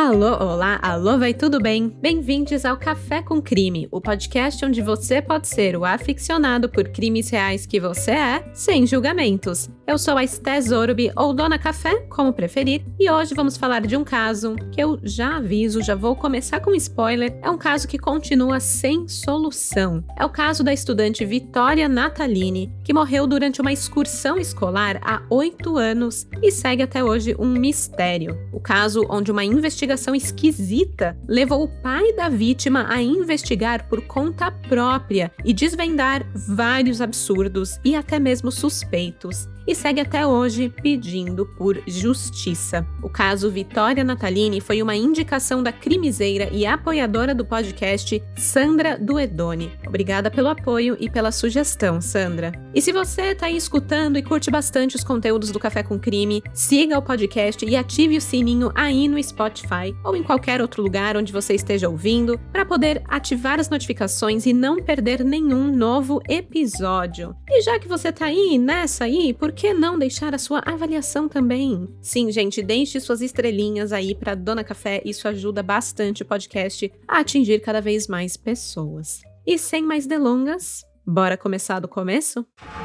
Alô, olá, alô, vai tudo bem? Bem-vindos ao Café com Crime, o podcast onde você pode ser o aficionado por crimes reais que você é, sem julgamentos. Eu sou a Esté Zorubi, ou Dona Café, como preferir, e hoje vamos falar de um caso que eu já aviso, já vou começar com spoiler, é um caso que continua sem solução. É o caso da estudante Vittoria Natalini, que morreu durante uma excursão escolar há 8 anos e segue até hoje um mistério. O caso onde uma investigação esquisita levou o pai da vítima a investigar por conta própria e desvendar vários absurdos e até mesmo suspeitos. E segue até hoje pedindo por justiça. O caso Vittoria Natalini foi uma indicação da crimiseira e apoiadora do podcast, Sandra Duedoni. Obrigada pelo apoio e pela sugestão, Sandra. E se você está aí escutando e curte bastante os conteúdos do Café com Crime, siga o podcast e ative o sininho aí no Spotify ou em qualquer outro lugar onde você esteja ouvindo para poder ativar as notificações e não perder nenhum novo episódio. E já que você está aí nessa aí, por que não deixar a sua avaliação também? Sim, gente, deixe suas estrelinhas aí para Dona Café, isso ajuda bastante o podcast a atingir cada vez mais pessoas. E sem mais delongas, bora começar do começo?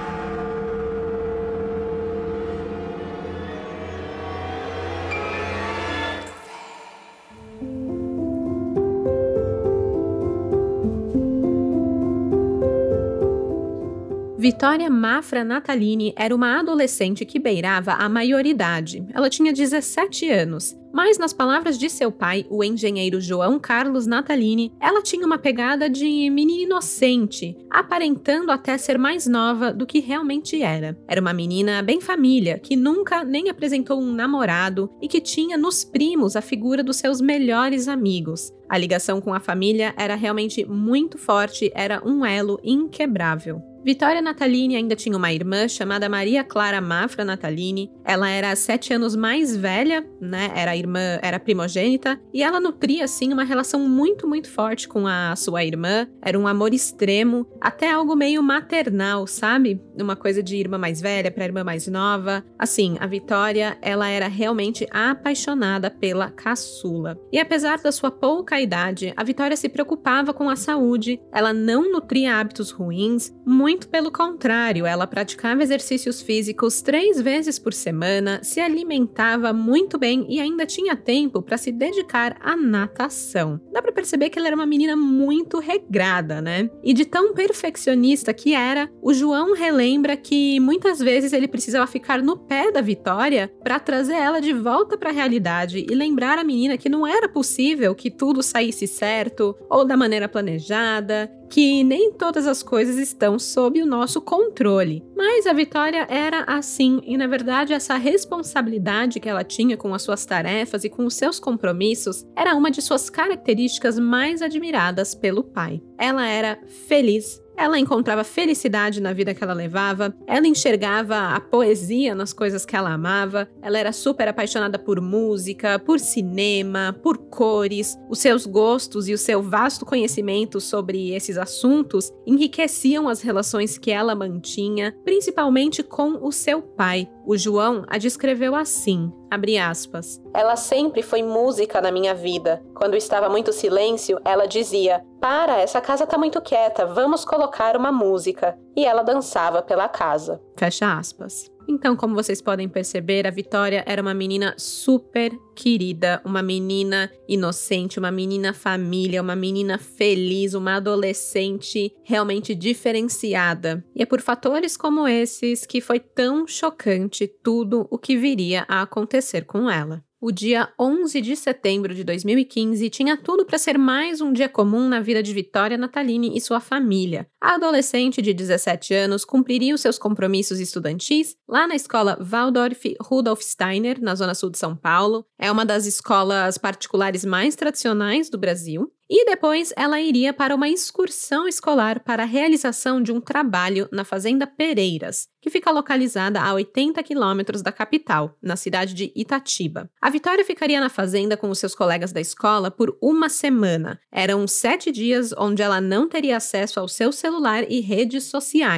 Vittoria Mafra Natalini era uma adolescente que beirava a maioridade. Ela tinha 17 anos. Mas, nas palavras de seu pai, o engenheiro João Carlos Natalini, ela tinha uma pegada de menina inocente, aparentando até ser mais nova do que realmente era. Era uma menina bem família, que nunca nem apresentou um namorado e que tinha nos primos a figura dos seus melhores amigos. A ligação com a família era realmente muito forte, era um elo inquebrável. Vittoria Natalini ainda tinha uma irmã chamada Maria Clara Mafra Natalini. Ela era 7 anos mais velha, né? Era primogênita, e ela nutria, assim, uma relação muito, muito forte com a sua irmã. Era um amor extremo, até algo meio maternal, sabe? Uma coisa de irmã mais velha para irmã mais nova. Assim, a Vittoria, ela era realmente apaixonada pela caçula. E apesar da sua pouca idade, a Vittoria se preocupava com a saúde. Ela não nutria hábitos ruins, muito pelo contrário, ela praticava exercícios físicos 3 vezes por semana, se alimentava muito bem e ainda tinha tempo para se dedicar à natação. Dá para perceber que ela era uma menina muito regrada, né? E de tão perfeccionista que era, o João relembra que muitas vezes ele precisava ficar no pé da Vittoria para trazer ela de volta para a realidade e lembrar a menina que não era possível que tudo saísse certo ou da maneira planejada, que nem todas as coisas estão sob o nosso controle. Mas a Vittoria era assim, e na verdade essa responsabilidade que ela tinha com as suas tarefas e com os seus compromissos era uma de suas características mais admiradas pelo pai. Ela era feliz. Ela encontrava felicidade na vida que ela levava, ela enxergava a poesia nas coisas que ela amava, ela era super apaixonada por música, por cinema, por cores. Os seus gostos e o seu vasto conhecimento sobre esses assuntos enriqueciam as relações que ela mantinha, principalmente com o seu pai. O João a descreveu assim, abre aspas, "Ela sempre foi música na minha vida. Quando estava muito silêncio, ela dizia, para, essa casa tá muito quieta, vamos colocar uma música. E ela dançava pela casa." Fecha aspas. Então, como vocês podem perceber, a Vittoria era uma menina super querida, uma menina inocente, uma menina família, uma menina feliz, uma adolescente realmente diferenciada. E é por fatores como esses que foi tão chocante tudo o que viria a acontecer com ela. O dia 11 de setembro de 2015 tinha tudo para ser mais um dia comum na vida de Vittoria Natalini e sua família. A adolescente de 17 anos cumpriria os seus compromissos estudantis lá na escola Waldorf Rudolf Steiner, na zona sul de São Paulo. É uma das escolas particulares mais tradicionais do Brasil. E depois ela iria para uma excursão escolar para a realização de um trabalho na Fazenda Pereiras, que fica localizada a 80 quilômetros da capital, na cidade de Itatiba. A Vittoria ficaria na fazenda com os seus colegas da escola por 1 semana. Eram 7 dias onde ela não teria acesso ao seu celular e redes sociais.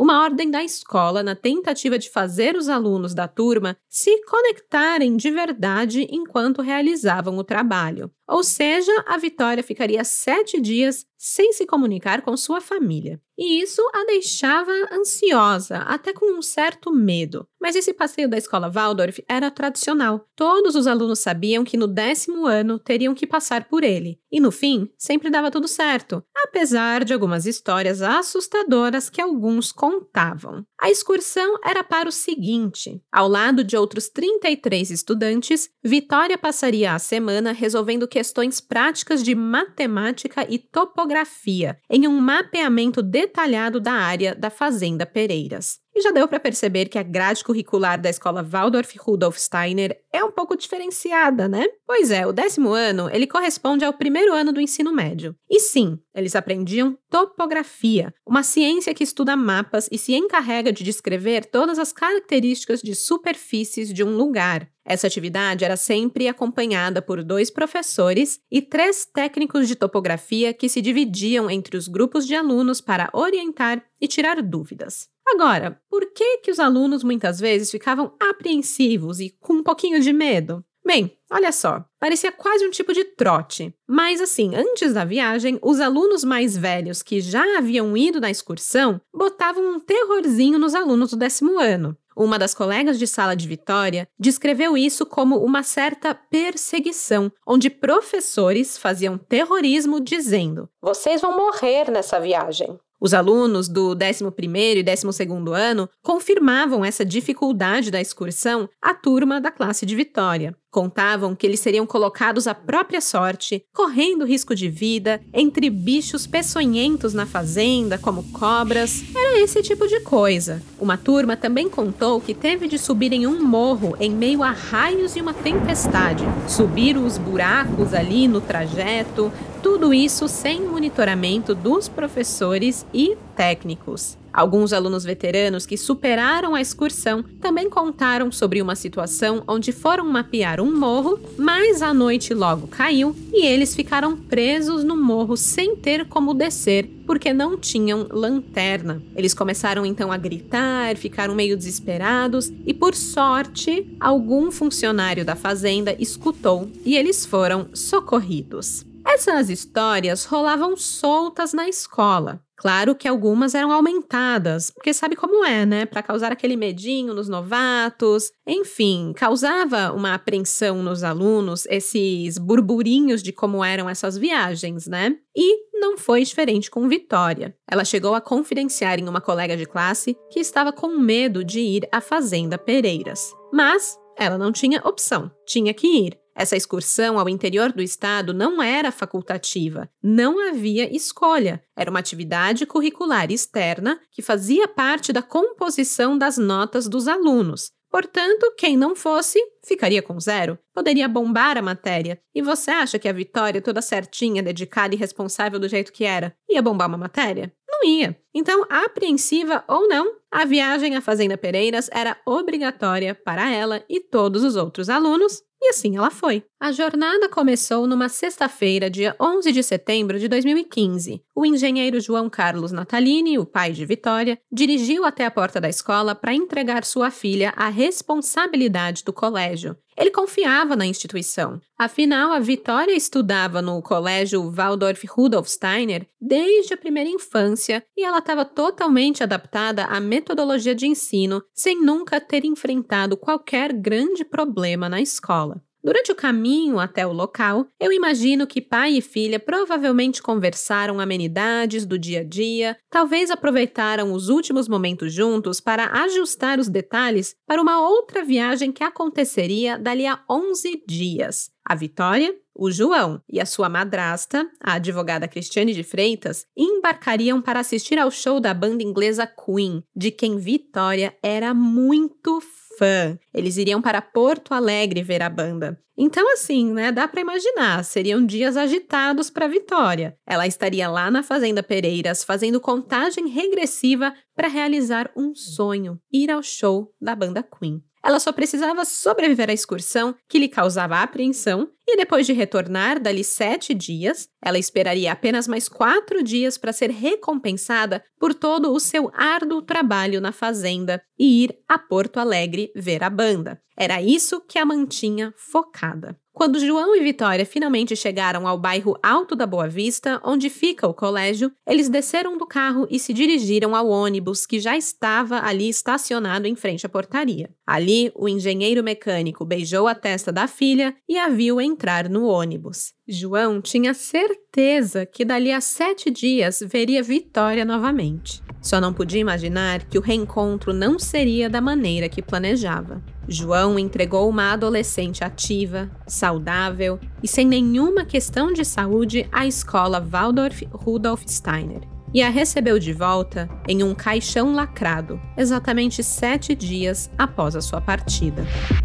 uma ordem da escola na tentativa de fazer os alunos da turma se conectarem de verdade enquanto realizavam o trabalho. Ou seja, a Vitória ficaria 7 dias sem se comunicar com sua família. E isso a deixava ansiosa, até com um certo medo. Mas esse passeio da escola Waldorf era tradicional. Todos os alunos sabiam que no 10º ano teriam que passar por ele. E no fim, sempre dava tudo certo, apesar de algumas histórias assustadoras que alguns contavam. A excursão era para o seguinte: ao lado de outros 33 estudantes, Vitória passaria a semana resolvendo questões práticas de matemática e topografia, em um mapeamento detalhado da área da Fazenda Pereiras. E já deu para perceber que a grade curricular da escola Waldorf Rudolf Steiner é um pouco diferenciada, né? Pois é, o 10º ano, ele corresponde ao 1º ano do ensino médio. E sim, eles aprendiam topografia, uma ciência que estuda mapas e se encarrega de descrever todas as características de superfícies de um lugar. Essa atividade era sempre acompanhada por 2 professores e 3 técnicos de topografia que se dividiam entre os grupos de alunos para orientar e tirar dúvidas. Agora, por que os alunos muitas vezes ficavam apreensivos e com um pouquinho de medo? Bem, olha só, parecia quase um tipo de trote. Mas assim, antes da viagem, os alunos mais velhos que já haviam ido na excursão botavam um terrorzinho nos alunos do 10º ano. Uma das colegas de sala de Vitória descreveu isso como uma certa perseguição, onde professores faziam terrorismo dizendo: "Vocês vão morrer nessa viagem." Os alunos do 11º e 12º ano confirmavam essa dificuldade da excursão à turma da classe de Vitória. Contavam que eles seriam colocados à própria sorte, correndo risco de vida, entre bichos peçonhentos na fazenda, como cobras. Era esse tipo de coisa. Uma turma também contou que teve de subir em um morro em meio a raios e uma tempestade. Subir os buracos ali no trajeto, tudo isso sem monitoramento dos professores e técnicos. Alguns alunos veteranos que superaram a excursão também contaram sobre uma situação onde foram mapear um morro, mas a noite logo caiu e eles ficaram presos no morro sem ter como descer, porque não tinham lanterna. Eles começaram então a gritar, ficaram meio desesperados e, por sorte, algum funcionário da fazenda escutou e eles foram socorridos. Essas histórias rolavam soltas na escola. Claro que algumas eram aumentadas, porque sabe como é, né? Para causar aquele medinho nos novatos. Enfim, causava uma apreensão nos alunos, esses burburinhos de como eram essas viagens, né? E não foi diferente com Vitória. Ela chegou a confidenciar em uma colega de classe que estava com medo de ir à Fazenda Pereiras. Mas ela não tinha opção, tinha que ir. Essa excursão ao interior do estado não era facultativa, não havia escolha. Era uma atividade curricular externa que fazia parte da composição das notas dos alunos. Portanto, quem não fosse, ficaria com 0. Poderia bombar a matéria. E você acha que a Vitória, toda certinha, dedicada e responsável do jeito que era, ia bombar uma matéria? Não ia. Então, apreensiva ou não, a viagem à Fazenda Pereiras era obrigatória para ela e todos os outros alunos, e assim ela foi. A jornada começou numa sexta-feira, dia 11 de setembro de 2015. O engenheiro João Carlos Natalini, o pai de Vitória, dirigiu até a porta da escola para entregar sua filha à responsabilidade do colégio. Ele confiava na instituição. Afinal, a Vitória estudava no colégio Waldorf Rudolf Steiner desde a primeira infância e ela estava totalmente adaptada à metodologia de ensino, sem nunca ter enfrentado qualquer grande problema na escola. Durante o caminho até o local, eu imagino que pai e filha provavelmente conversaram amenidades do dia a dia, talvez aproveitaram os últimos momentos juntos para ajustar os detalhes para uma outra viagem que aconteceria dali a 11 dias. A Vitória, o João e a sua madrasta, a advogada Cristiane de Freitas, embarcariam para assistir ao show da banda inglesa Queen, de quem Vitória era muito fã. Eles iriam para Porto Alegre ver a banda. Então, assim, né, dá para imaginar, seriam dias agitados para Vitória. Ela estaria lá na Fazenda Pereiras fazendo contagem regressiva para realizar um sonho, ir ao show da banda Queen. Ela só precisava sobreviver à excursão, que lhe causava apreensão, e depois de retornar dali 7 dias, ela esperaria apenas mais 4 dias para ser recompensada por todo o seu árduo trabalho na fazenda e ir a Porto Alegre ver a banda. Era isso que a mantinha focada. Quando João e Vitória finalmente chegaram ao bairro Alto da Boa Vista, onde fica o colégio, eles desceram do carro e se dirigiram ao ônibus que já estava ali estacionado em frente à portaria. Ali, o engenheiro mecânico beijou a testa da filha e a viu entrar no ônibus. João tinha certeza que dali a 7 dias veria Vitória novamente. Só não podia imaginar que o reencontro não seria da maneira que planejava. João entregou uma adolescente ativa, saudável e sem nenhuma questão de saúde à escola Waldorf Rudolf Steiner e a recebeu de volta em um caixão lacrado, exatamente 7 dias após a sua partida.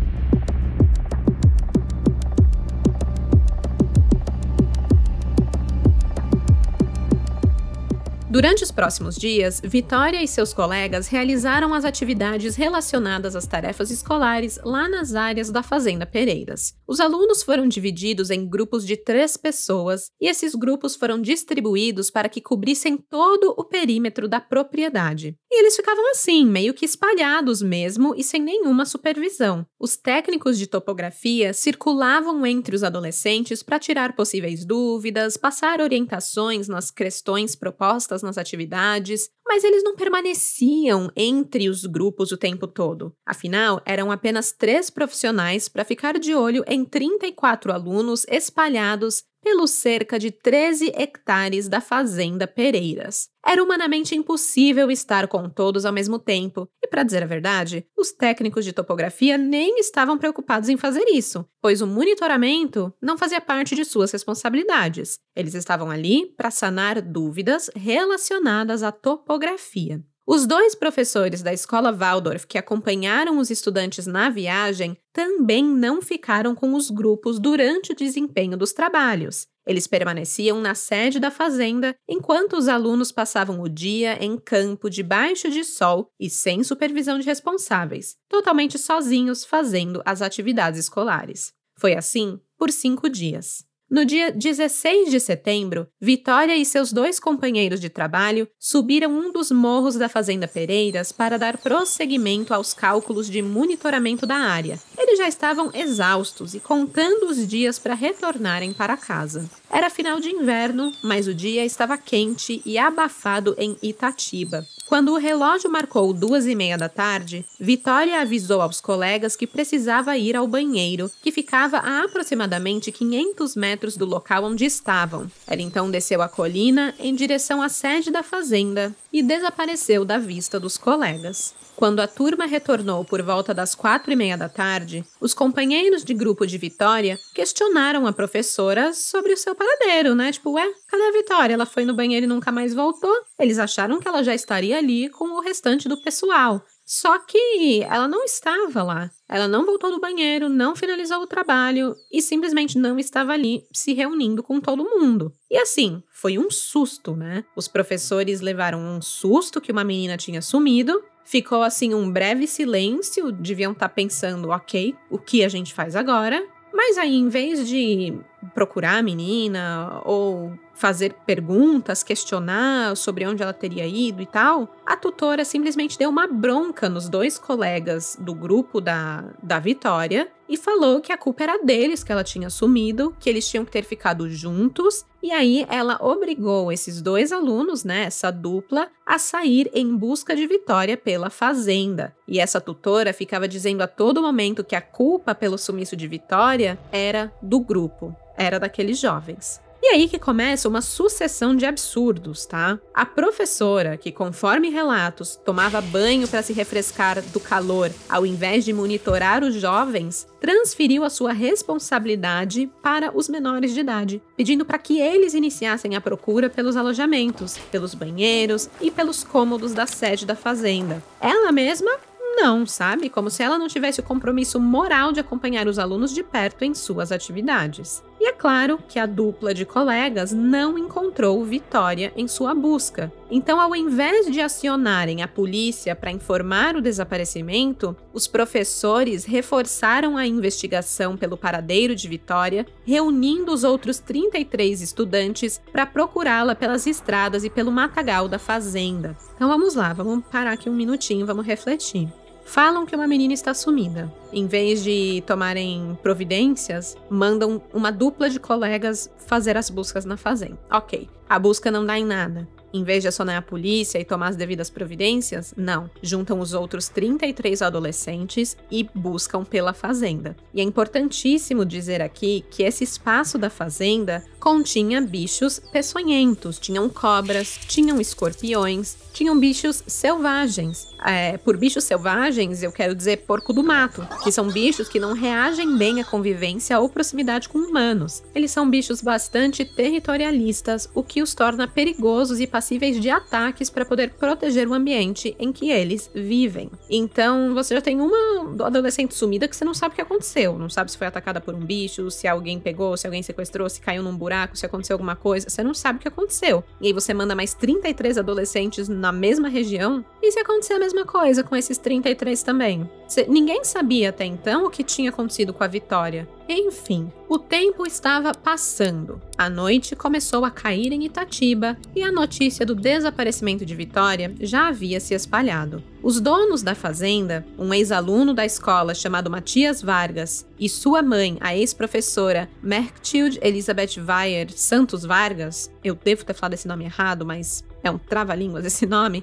Durante os próximos dias, Vitória e seus colegas realizaram as atividades relacionadas às tarefas escolares lá nas áreas da Fazenda Pereiras. Os alunos foram divididos em grupos de 3 pessoas e esses grupos foram distribuídos para que cobrissem todo o perímetro da propriedade. E eles ficavam assim, meio que espalhados mesmo e sem nenhuma supervisão. Os técnicos de topografia circulavam entre os adolescentes para tirar possíveis dúvidas, passar orientações nas questões propostas nas atividades, mas eles não permaneciam entre os grupos o tempo todo. Afinal, eram apenas 3 profissionais para ficar de olho em 34 alunos espalhados pelos cerca de 13 hectares da Fazenda Pereiras. Era humanamente impossível estar com todos ao mesmo tempo, e para dizer a verdade, os técnicos de topografia nem estavam preocupados em fazer isso, pois o monitoramento não fazia parte de suas responsabilidades. Eles estavam ali para sanar dúvidas relacionadas à topografia. Os 2 professores da escola Waldorf que acompanharam os estudantes na viagem também não ficaram com os grupos durante o desempenho dos trabalhos. Eles permaneciam na sede da fazenda enquanto os alunos passavam o dia em campo debaixo de sol e sem supervisão de responsáveis, totalmente sozinhos fazendo as atividades escolares. Foi assim por 5 dias. No dia 16 de setembro, Vitória e seus 2 companheiros de trabalho subiram um dos morros da Fazenda Pereiras para dar prosseguimento aos cálculos de monitoramento da área. Eles já estavam exaustos e contando os dias para retornarem para casa. Era final de inverno, mas o dia estava quente e abafado em Itatiba. Quando o relógio marcou 2h30 da tarde, Vitória avisou aos colegas que precisava ir ao banheiro, que ficava a aproximadamente 500 metros do local onde estavam. Ela então desceu a colina em direção à sede da fazenda e desapareceu da vista dos colegas. Quando a turma retornou por volta das 4h30 da tarde, os companheiros de grupo de Vitória questionaram a professora sobre o seu paradeiro, né? Tipo, cadê a Vitória? Ela foi no banheiro e nunca mais voltou. Eles acharam que ela já estaria ali com o restante do pessoal. Só que ela não estava lá. Ela não voltou do banheiro, não finalizou o trabalho e simplesmente não estava ali se reunindo com todo mundo. E assim, foi um susto, né? Os professores levaram um susto que uma menina tinha sumido. Ficou assim um breve silêncio, deviam estar pensando, ok, o que a gente faz agora? Mas aí, em vez de procurar a menina ou fazer perguntas, questionar sobre onde ela teria ido e tal, a tutora simplesmente deu uma bronca nos 2 colegas do grupo da Vitória e falou que a culpa era deles, que ela tinha sumido, que eles tinham que ter ficado juntos. E aí ela obrigou esses 2 alunos, né, essa dupla, a sair em busca de Vitória pela fazenda. E essa tutora ficava dizendo a todo momento que a culpa pelo sumiço de Vitória era do grupo, era daqueles jovens. E aí que começa uma sucessão de absurdos, tá? A professora, que conforme relatos, tomava banho para se refrescar do calor, ao invés de monitorar os jovens, transferiu a sua responsabilidade para os menores de idade, pedindo para que eles iniciassem a procura pelos alojamentos, pelos banheiros e pelos cômodos da sede da fazenda. Ela mesma não, sabe? Como se ela não tivesse o compromisso moral de acompanhar os alunos de perto em suas atividades. E é claro que a dupla de colegas não encontrou Vitória em sua busca. Então, ao invés de acionarem a polícia para informar o desaparecimento, os professores reforçaram a investigação pelo paradeiro de Vitória, reunindo os outros 33 estudantes para procurá-la pelas estradas e pelo matagal da fazenda. Então vamos lá, vamos parar aqui um minutinho, vamos refletir. Falam que uma menina está sumida. Em vez de tomarem providências, mandam uma dupla de colegas fazer as buscas na fazenda. Ok, a busca não dá em nada. Em vez de acionar a polícia e tomar as devidas providências, não. Juntam os outros 33 adolescentes e buscam pela fazenda. E é importantíssimo dizer aqui que esse espaço da fazenda continha bichos peçonhentos. Tinham cobras, tinham escorpiões, tinham bichos selvagens. Por bichos selvagens, eu quero dizer porco do mato, que são bichos que não reagem bem à convivência ou proximidade com humanos. Eles são bichos bastante territorialistas, o que os torna perigosos e passíveis de ataques para poder proteger o ambiente em que eles vivem. Então, você já tem uma adolescente sumida que você não sabe o que aconteceu. Não sabe se foi atacada por um bicho, se alguém pegou, se alguém sequestrou, se caiu num buraco, se aconteceu alguma coisa. Você não sabe o que aconteceu. E aí você manda mais 33 adolescentes na mesma região. E se acontecer a mesma coisa com esses 33 também? Ninguém sabia até então o que tinha acontecido com a Vitória. Enfim, o tempo estava passando. A noite começou a cair em Itatiba e a notícia do desaparecimento de Vitória já havia se espalhado. Os donos da fazenda, um ex-aluno da escola chamado Matias Vargas e sua mãe, a ex-professora Merktilde Elizabeth Weyer Santos Vargas, eu devo ter falado esse nome errado, mas é um trava-línguas esse nome,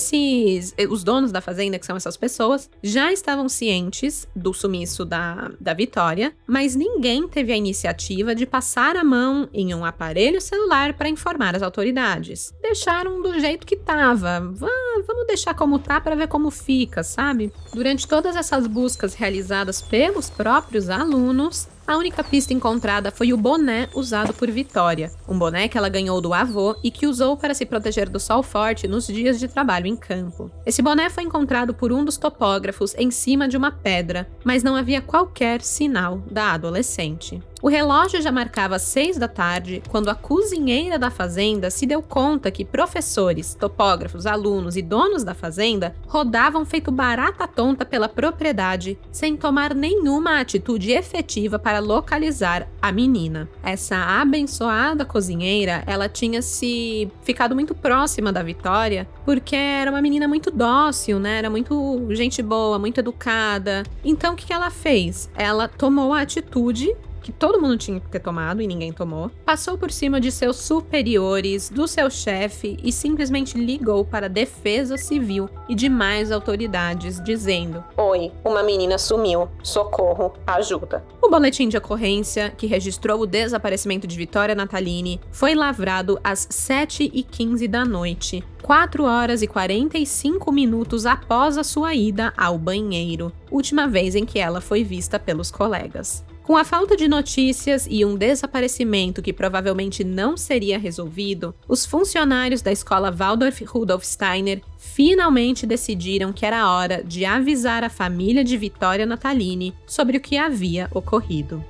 os donos da fazenda, que são essas pessoas, já estavam cientes do sumiço da Vitória, mas ninguém teve a iniciativa de passar a mão em um aparelho celular para informar as autoridades. Deixaram do jeito que estava. Vamos deixar como tá para ver como fica, sabe? Durante todas essas buscas realizadas pelos próprios alunos, a única pista encontrada foi o boné usado por Vitória, um boné que ela ganhou do avô e que usou para se proteger do sol forte nos dias de trabalho em campo. Esse boné foi encontrado por um dos topógrafos em cima de uma pedra, mas não havia qualquer sinal da adolescente. O relógio já marcava 6 da tarde quando a cozinheira da fazenda se deu conta que professores, topógrafos, alunos e donos da fazenda rodavam feito barata tonta pela propriedade sem tomar nenhuma atitude efetiva para localizar a menina. Essa abençoada cozinheira, ela tinha se ficado muito próxima da Vitória porque era uma menina muito dócil, né? Era muito gente boa, muito educada. Então o que ela fez? Ela tomou a atitude que todo mundo tinha que ter tomado e ninguém tomou, passou por cima de seus superiores, do seu chefe e simplesmente ligou para a Defesa Civil e demais autoridades dizendo: "Oi, uma menina sumiu, socorro, ajuda." O boletim de ocorrência, que registrou o desaparecimento de Vitória Natalini, foi lavrado às 7h15 da noite, 4 horas e 45 minutos após a sua ida ao banheiro, última vez em que ela foi vista pelos colegas. Com a falta de notícias e um desaparecimento que provavelmente não seria resolvido, os funcionários da escola Waldorf Rudolf Steiner finalmente decidiram que era hora de avisar a família de Vitória Natalini sobre o que havia ocorrido.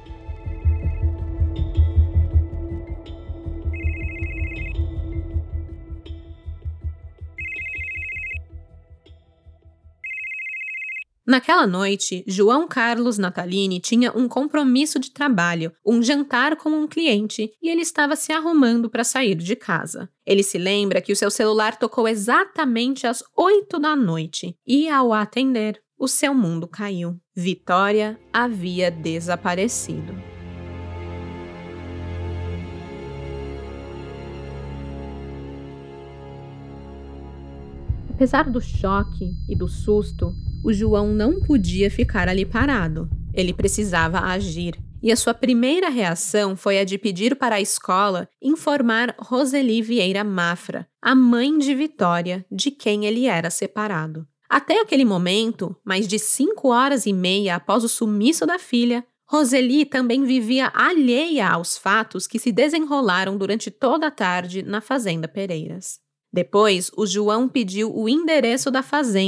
Naquela noite, João Carlos Natalini tinha um compromisso de trabalho, um jantar com um cliente, e ele estava se arrumando para sair de casa. Ele se lembra que o seu celular tocou exatamente às 8 da noite, e ao atender, o seu mundo caiu. Vitória havia desaparecido. Apesar do choque e do susto, o João não podia ficar ali parado. Ele precisava agir. E a sua primeira reação foi a de pedir para a escola informar Roseli Vieira Mafra, a mãe de Vitória, de quem ele era separado. Até aquele momento, mais de 5 horas e meia após o sumiço da filha, Roseli também vivia alheia aos fatos que se desenrolaram durante toda a tarde na Fazenda Pereiras. Depois, o João pediu o endereço da fazenda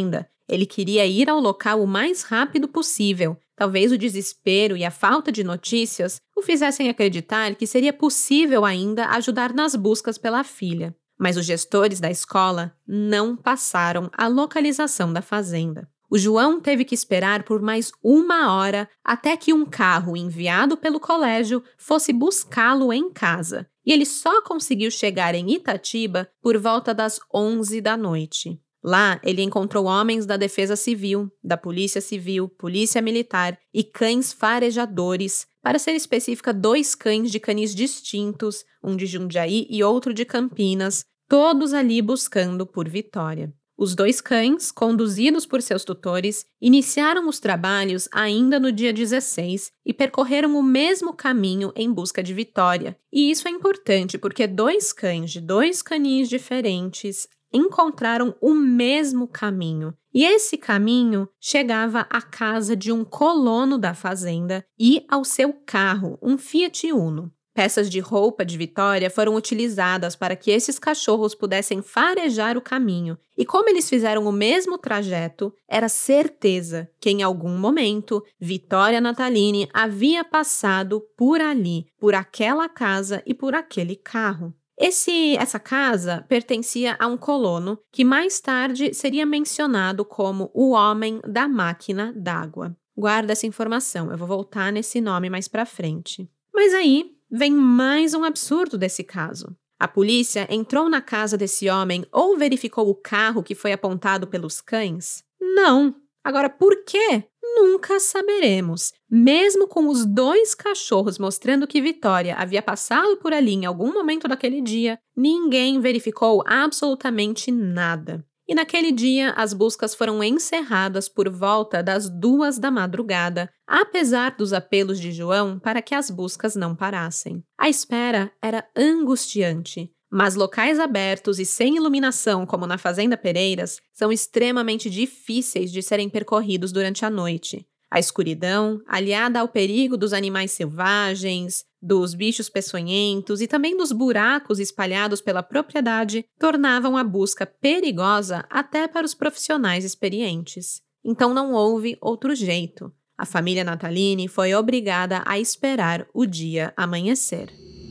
Ele queria ir ao local o mais rápido possível. Talvez o desespero e a falta de notícias o fizessem acreditar que seria possível ainda ajudar nas buscas pela filha. Mas os gestores da escola não passaram a localização da fazenda. O João teve que esperar por mais 1 hora até que um carro enviado pelo colégio fosse buscá-lo em casa. E ele só conseguiu chegar em Itatiba por volta das 11 da noite. Lá, ele encontrou homens da Defesa Civil, da Polícia Civil, Polícia Militar e cães farejadores. Para ser específica, 2 cães de canis distintos, um de Jundiaí e outro de Campinas, todos ali buscando por Vitória. Os 2 cães, conduzidos por seus tutores, iniciaram os trabalhos ainda no dia 16 e percorreram o mesmo caminho em busca de Vitória. E isso é importante porque 2 cães de 2 canis diferentes encontraram o mesmo caminho. E esse caminho chegava à casa de um colono da fazenda e ao seu carro, um Fiat Uno. Peças de roupa de Vitória foram utilizadas para que esses cachorros pudessem farejar o caminho. E como eles fizeram o mesmo trajeto, era certeza que em algum momento Vitória Natalini havia passado por ali, por aquela casa e por aquele carro. Essa casa pertencia a um colono que mais tarde seria mencionado como o homem da máquina d'água. Guarda essa informação, eu vou voltar nesse nome mais pra frente. Mas aí vem mais um absurdo desse caso. A polícia entrou na casa desse homem ou verificou o carro que foi apontado pelos cães? Não. Agora, por quê? Nunca saberemos. Mesmo com os 2 cachorros mostrando que Vitória havia passado por ali em algum momento daquele dia, ninguém verificou absolutamente nada. E naquele dia, as buscas foram encerradas por volta das 2 da madrugada, apesar dos apelos de João para que as buscas não parassem. A espera era angustiante, mas locais abertos e sem iluminação, como na Fazenda Pereiras, são extremamente difíceis de serem percorridos durante a noite. A escuridão, aliada ao perigo dos animais selvagens, dos bichos peçonhentos e também dos buracos espalhados pela propriedade, tornavam a busca perigosa até para os profissionais experientes. Então não houve outro jeito. A família Natalini foi obrigada a esperar o dia amanhecer.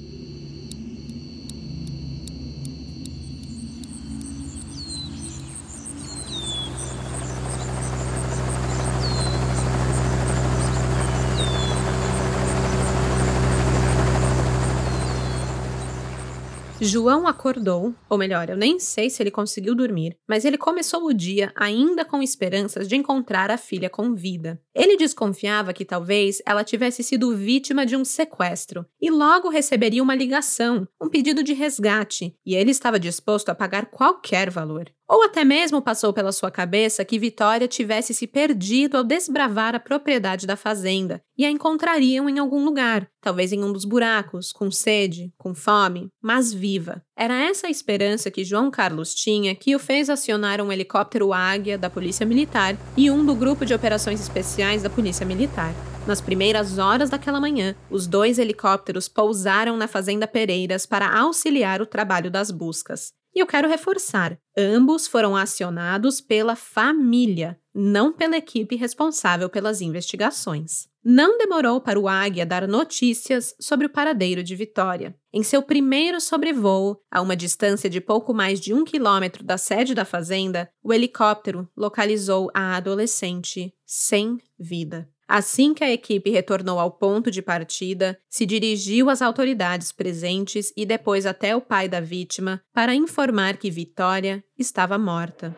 João acordou, ou melhor, eu nem sei se ele conseguiu dormir, mas ele começou o dia ainda com esperanças de encontrar a filha com vida. Ele desconfiava que talvez ela tivesse sido vítima de um sequestro e logo receberia uma ligação, um pedido de resgate, e ele estava disposto a pagar qualquer valor. Ou até mesmo passou pela sua cabeça que Vitória tivesse se perdido ao desbravar a propriedade da fazenda e a encontrariam em algum lugar, talvez em um dos buracos, com sede, com fome, mas viva. Era essa a esperança que João Carlos tinha que o fez acionar um helicóptero Águia da Polícia Militar e um do Grupo de Operações Especiais da Polícia Militar. Nas primeiras horas daquela manhã, os 2 helicópteros pousaram na Fazenda Pereiras para auxiliar o trabalho das buscas. E eu quero reforçar, ambos foram acionados pela família, não pela equipe responsável pelas investigações. Não demorou para o Águia dar notícias sobre o paradeiro de Vitória. Em seu primeiro sobrevoo, a uma distância de pouco mais de 1 quilômetro da sede da fazenda, o helicóptero localizou a adolescente sem vida. Assim que a equipe retornou ao ponto de partida, se dirigiu às autoridades presentes e depois até o pai da vítima para informar que Vitória estava morta.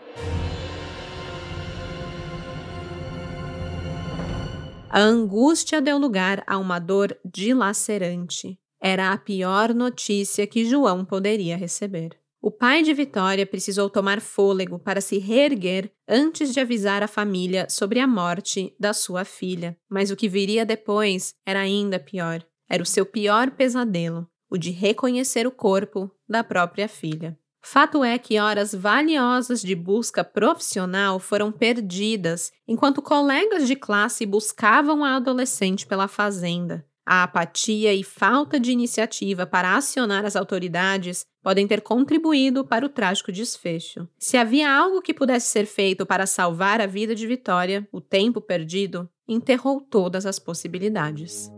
A angústia deu lugar a uma dor dilacerante. Era a pior notícia que João poderia receber. O pai de Vitória precisou tomar fôlego para se reerguer antes de avisar a família sobre a morte da sua filha. Mas o que viria depois era ainda pior. Era o seu pior pesadelo, o de reconhecer o corpo da própria filha. Fato é que horas valiosas de busca profissional foram perdidas enquanto colegas de classe buscavam a adolescente pela fazenda. A apatia e falta de iniciativa para acionar as autoridades podem ter contribuído para o trágico desfecho. Se havia algo que pudesse ser feito para salvar a vida de Vitória, o tempo perdido enterrou todas as possibilidades.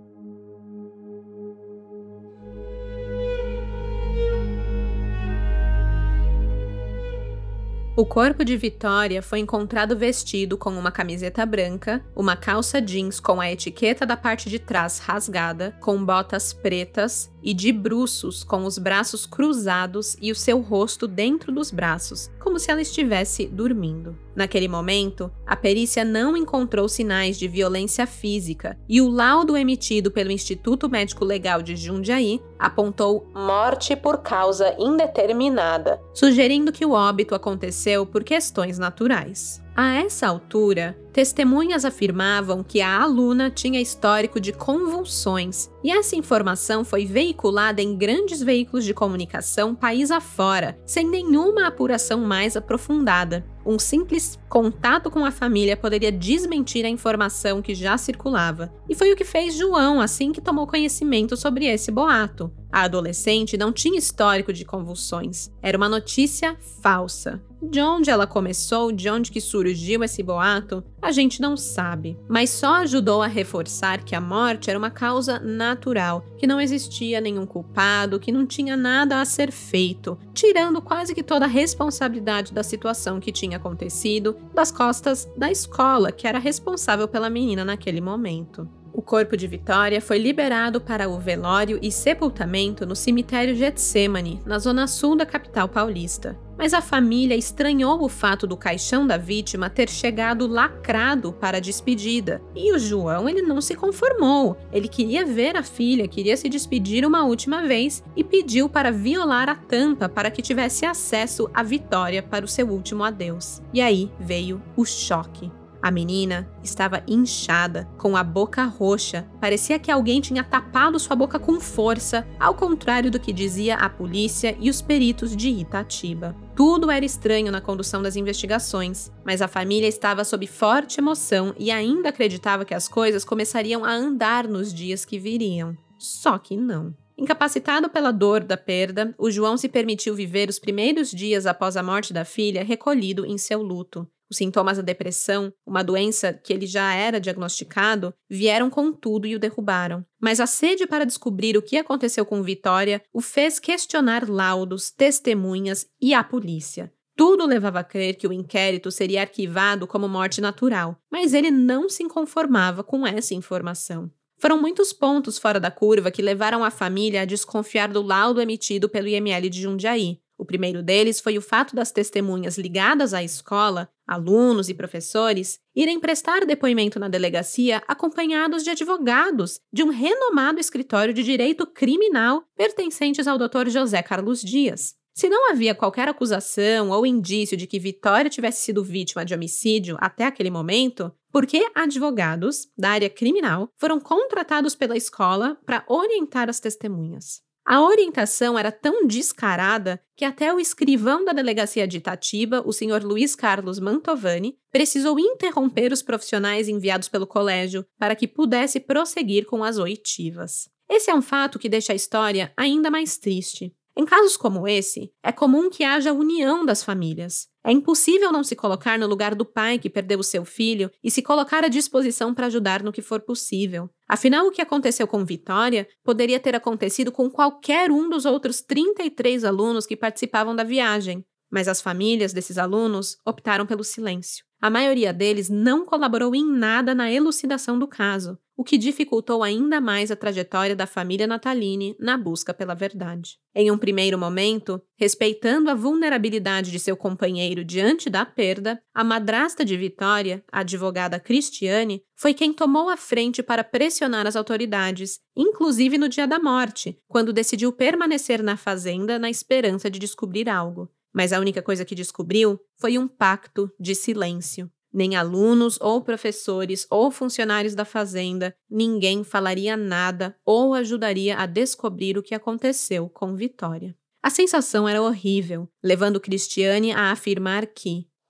O corpo de Vitória foi encontrado vestido com uma camiseta branca, uma calça jeans com a etiqueta da parte de trás rasgada, com botas pretas e de bruços, com os braços cruzados e o seu rosto dentro dos braços, como se ela estivesse dormindo. Naquele momento, a perícia não encontrou sinais de violência física e o laudo emitido pelo Instituto Médico Legal de Jundiaí apontou morte por causa indeterminada, sugerindo que o óbito aconteceu por questões naturais. A essa altura, testemunhas afirmavam que a aluna tinha histórico de convulsões, e essa informação foi veiculada em grandes veículos de comunicação país afora, sem nenhuma apuração mais aprofundada. Um simples contato com a família poderia desmentir a informação que já circulava, e foi o que fez João assim que tomou conhecimento sobre esse boato. A adolescente não tinha histórico de convulsões, era uma notícia falsa. De onde ela começou, de onde que surgiu esse boato, a gente não sabe, mas só ajudou a reforçar que a morte era uma causa natural, que não existia nenhum culpado, que não tinha nada a ser feito, tirando quase que toda a responsabilidade da situação que tinha acontecido das costas da escola, que era responsável pela menina naquele momento. O corpo de Vitória foi liberado para o velório e sepultamento no cemitério Getsemane, na zona sul da capital paulista. Mas a família estranhou o fato do caixão da vítima ter chegado lacrado para a despedida. E o João, ele não se conformou. Ele queria ver a filha, queria se despedir uma última vez e pediu para violar a tampa para que tivesse acesso à Vitória para o seu último adeus. E aí veio o choque. A menina estava inchada, com a boca roxa. Parecia que alguém tinha tapado sua boca com força, ao contrário do que dizia a polícia e os peritos de Itatiba. Tudo era estranho na condução das investigações, mas a família estava sob forte emoção e ainda acreditava que as coisas começariam a andar nos dias que viriam. Só que não. Incapacitado pela dor da perda, o João se permitiu viver os primeiros dias após a morte da filha recolhido em seu luto. Os sintomas da depressão, uma doença que ele já era diagnosticado, vieram com tudo e o derrubaram. Mas a sede para descobrir o que aconteceu com Vitória o fez questionar laudos, testemunhas e a polícia. Tudo levava a crer que o inquérito seria arquivado como morte natural, mas ele não se conformava com essa informação. Foram muitos pontos fora da curva que levaram a família a desconfiar do laudo emitido pelo IML de Jundiaí. O primeiro deles foi o fato das testemunhas ligadas à escola, alunos e professores, irem prestar depoimento na delegacia acompanhados de advogados de um renomado escritório de direito criminal pertencentes ao Dr. José Carlos Dias. Se não havia qualquer acusação ou indício de que Vitória tivesse sido vítima de homicídio até aquele momento, por que advogados da área criminal foram contratados pela escola para orientar as testemunhas? A orientação era tão descarada que até o escrivão da delegacia de Itatiba, o senhor Luiz Carlos Mantovani, precisou interromper os profissionais enviados pelo colégio para que pudesse prosseguir com as oitivas. Esse é um fato que deixa a história ainda mais triste. Em casos como esse, é comum que haja união das famílias. É impossível não se colocar no lugar do pai que perdeu o seu filho e se colocar à disposição para ajudar no que for possível. Afinal, o que aconteceu com Vitória poderia ter acontecido com qualquer um dos outros 33 alunos que participavam da viagem. Mas as famílias desses alunos optaram pelo silêncio. A maioria deles não colaborou em nada na elucidação do caso, o que dificultou ainda mais a trajetória da família Natalini na busca pela verdade. Em um primeiro momento, respeitando a vulnerabilidade de seu companheiro diante da perda, a madrasta de Vitória, a advogada Cristiane, foi quem tomou a frente para pressionar as autoridades, inclusive no dia da morte, quando decidiu permanecer na fazenda na esperança de descobrir algo. Mas a única coisa que descobriu foi um pacto de silêncio. Nem alunos ou professores ou funcionários da fazenda, ninguém falaria nada ou ajudaria a descobrir o que aconteceu com Vitória. A sensação era horrível, levando Cristiane a afirmar que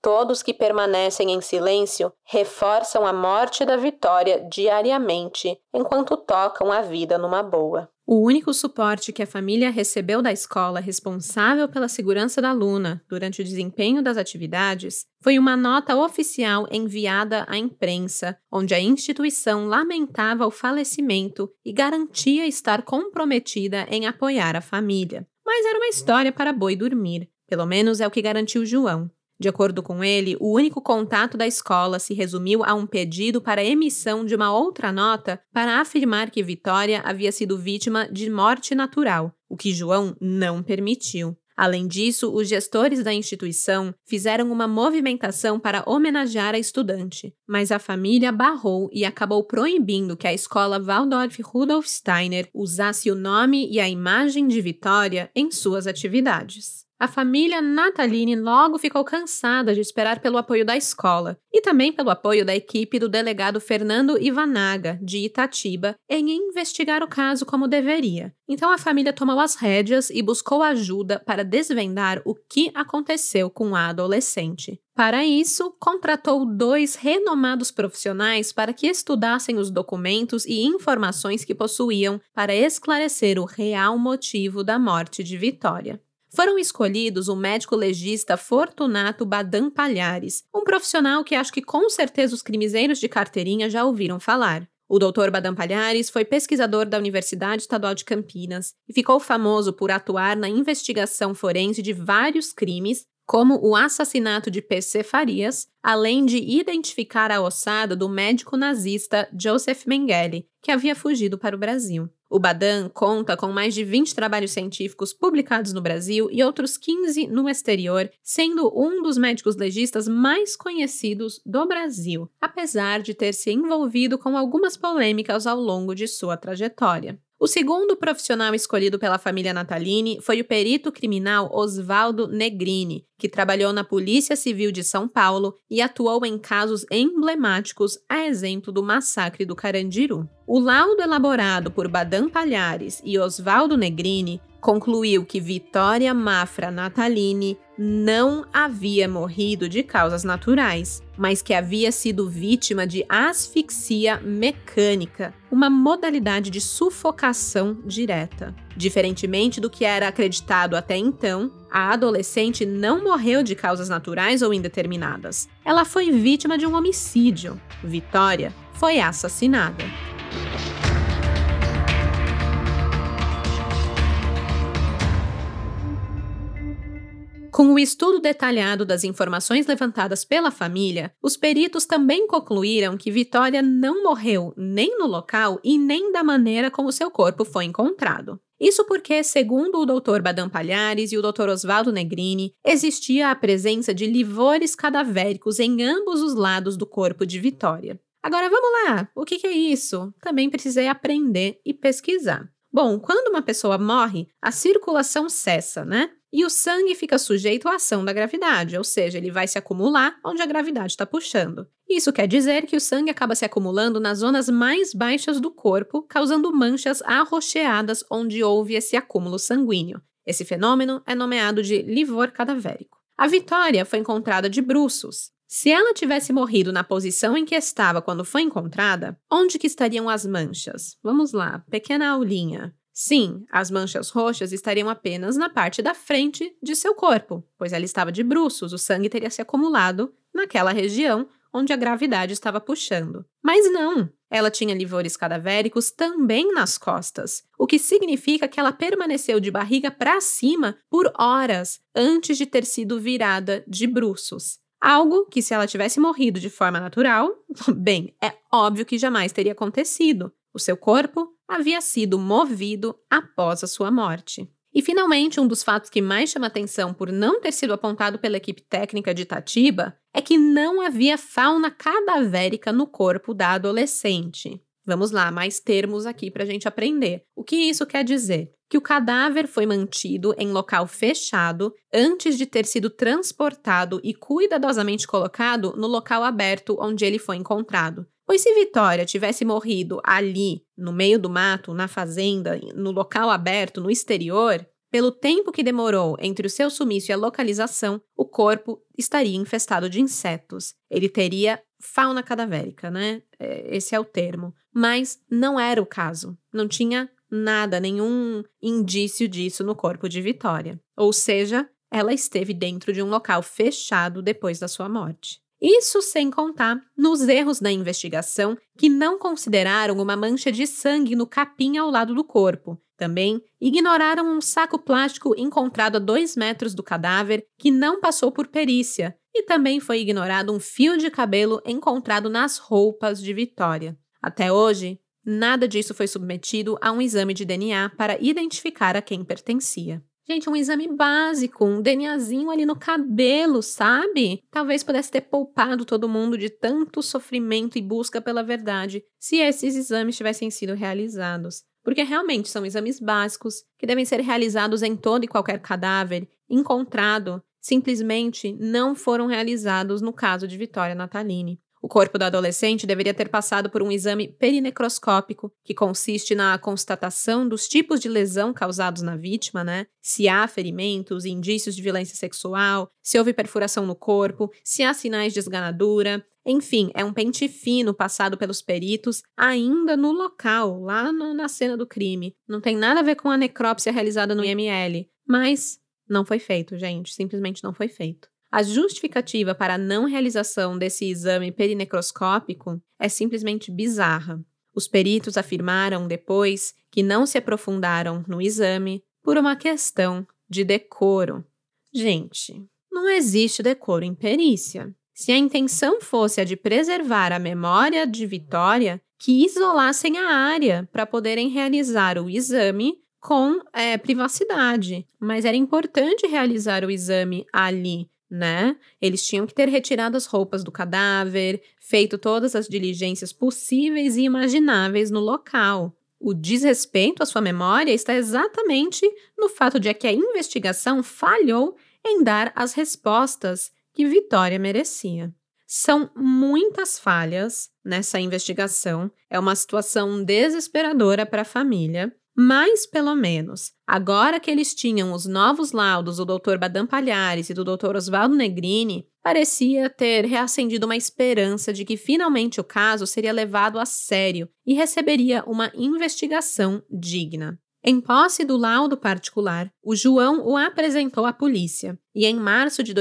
Todos que permanecem em silêncio reforçam a morte da Vitória diariamente, enquanto tocam a vida numa boa. O único suporte que a família recebeu da escola responsável pela segurança da aluna durante o desempenho das atividades foi uma nota oficial enviada à imprensa, onde a instituição lamentava o falecimento e garantia estar comprometida em apoiar a família. Mas era uma história para boi dormir, pelo menos é o que garantiu João. De acordo com ele, o único contato da escola se resumiu a um pedido para a emissão de uma outra nota para afirmar que Vitória havia sido vítima de morte natural, o que João não permitiu. Além disso, os gestores da instituição fizeram uma movimentação para homenagear a estudante, mas a família barrou e acabou proibindo que a escola Waldorf Rudolf Steiner usasse o nome e a imagem de Vitória em suas atividades. A família Natalini logo ficou cansada de esperar pelo apoio da escola e também pelo apoio da equipe do delegado Fernando Ivanaga, de Itatiba, em investigar o caso como deveria. Então a família tomou as rédeas e buscou ajuda para desvendar o que aconteceu com a adolescente. Para isso, contratou 2 renomados profissionais para que estudassem os documentos e informações que possuíam para esclarecer o real motivo da morte de Vitória. Foram escolhidos o médico legista Fortunato Badam Palhares, um profissional que acho que com certeza os crimezeiros de carteirinha já ouviram falar. O Dr. Badam Palhares foi pesquisador da Universidade Estadual de Campinas e ficou famoso por atuar na investigação forense de vários crimes, como o assassinato de P.C. Farias, além de identificar a ossada do médico nazista Joseph Mengele, que havia fugido para o Brasil. O Badam conta com mais de 20 trabalhos científicos publicados no Brasil e outros 15 no exterior, sendo um dos médicos legistas mais conhecidos do Brasil, apesar de ter se envolvido com algumas polêmicas ao longo de sua trajetória. O segundo profissional escolhido pela família Natalini foi o perito criminal Oswaldo Negrini, que trabalhou na Polícia Civil de São Paulo e atuou em casos emblemáticos, a exemplo do massacre do Carandiru. O laudo elaborado por Badam Palhares e Oswaldo Negrini concluiu que Vitória Mafra Natalini não havia morrido de causas naturais, mas que havia sido vítima de asfixia mecânica, uma modalidade de sufocação direta. Diferentemente do que era acreditado até então, a adolescente não morreu de causas naturais ou indeterminadas. Ela foi vítima de um homicídio. Vitória foi assassinada. Com o estudo detalhado das informações levantadas pela família, os peritos também concluíram que Vitória não morreu nem no local e nem da maneira como seu corpo foi encontrado. Isso porque, segundo o Dr. Badam Palhares e o Dr. Oswaldo Negrini, existia a presença de livores cadavéricos em ambos os lados do corpo de Vitória. Agora vamos lá, o que é isso? Também precisei aprender e pesquisar. Bom, quando uma pessoa morre, a circulação cessa, né? E o sangue fica sujeito à ação da gravidade, ou seja, ele vai se acumular onde a gravidade está puxando. Isso quer dizer que o sangue acaba se acumulando nas zonas mais baixas do corpo, causando manchas arroxeadas onde houve esse acúmulo sanguíneo. Esse fenômeno é nomeado de livor cadavérico. A Vitória foi encontrada de bruços. Se ela tivesse morrido na posição em que estava quando foi encontrada, onde que estariam as manchas? Vamos lá, pequena aulinha. Sim, as manchas roxas estariam apenas na parte da frente de seu corpo, pois ela estava de bruços, o sangue teria se acumulado naquela região onde a gravidade estava puxando. Mas não, ela tinha livores cadavéricos também nas costas, o que significa que ela permaneceu de barriga para cima por horas antes de ter sido virada de bruços. Algo que, se ela tivesse morrido de forma natural, bem, é óbvio que jamais teria acontecido. O seu corpo havia sido movido após a sua morte. E, finalmente, um dos fatos que mais chama atenção por não ter sido apontado pela equipe técnica de Itatiba é que não havia fauna cadavérica no corpo da adolescente. Vamos lá, mais termos aqui para a gente aprender. O que isso quer dizer? Que o cadáver foi mantido em local fechado antes de ter sido transportado e cuidadosamente colocado no local aberto onde ele foi encontrado. Pois se Vitória tivesse morrido ali, no meio do mato, na fazenda, no local aberto, no exterior, Pelo tempo que demorou entre o seu sumiço e a localização, o corpo estaria infestado de insetos. Ele teria fauna cadavérica, né? Esse é o termo. Mas não era o caso. Não tinha nada, nenhum indício disso no corpo de Vitória. Ou seja, ela esteve dentro de um local fechado depois da sua morte. Isso sem contar nos erros da investigação que não consideraram uma mancha de sangue no capim ao lado do corpo. Também ignoraram um saco plástico encontrado a 2 metros do cadáver que não passou por perícia. E também foi ignorado um fio de cabelo encontrado nas roupas de Vitória. Até hoje, nada disso foi submetido a um exame de DNA para identificar a quem pertencia. Gente, um exame básico, um DNAzinho ali no cabelo, sabe? Talvez pudesse ter poupado todo mundo de tanto sofrimento e busca pela verdade se esses exames tivessem sido realizados. Porque realmente são exames básicos que devem ser realizados em todo e qualquer cadáver encontrado, simplesmente não foram realizados no caso de Vitória Natalini. O corpo do adolescente deveria ter passado por um exame perinecroscópico, que consiste na constatação dos tipos de lesão causados na vítima, né? Se há ferimentos, indícios de violência sexual, se houve perfuração no corpo, se há sinais de esganadura. Enfim, é um pente fino passado pelos peritos ainda no local, lá na cena do crime. Não tem nada a ver com a necrópsia realizada no IML, mas não foi feito, gente. Simplesmente não foi feito. A justificativa para a não realização desse exame perinecroscópico é simplesmente bizarra. Os peritos afirmaram depois que não se aprofundaram no exame por uma questão de decoro. Gente, não existe decoro em perícia. Se a intenção fosse a de preservar a memória de Vitória, que isolassem a área para poderem realizar o exame com privacidade. Mas era importante realizar o exame ali, né? Eles tinham que ter retirado as roupas do cadáver, feito todas as diligências possíveis e imagináveis no local. O desrespeito à sua memória está exatamente no fato de que a investigação falhou em dar as respostas que Vitória merecia. São muitas falhas nessa investigação, é uma situação desesperadora para a família. Mas, pelo menos, agora que eles tinham os novos laudos do Dr. Badam Palhares e do Dr. Oswaldo Negrini, parecia ter reacendido uma esperança de que finalmente o caso seria levado a sério e receberia uma investigação digna. Em posse do laudo particular, o João o apresentou à polícia e em março de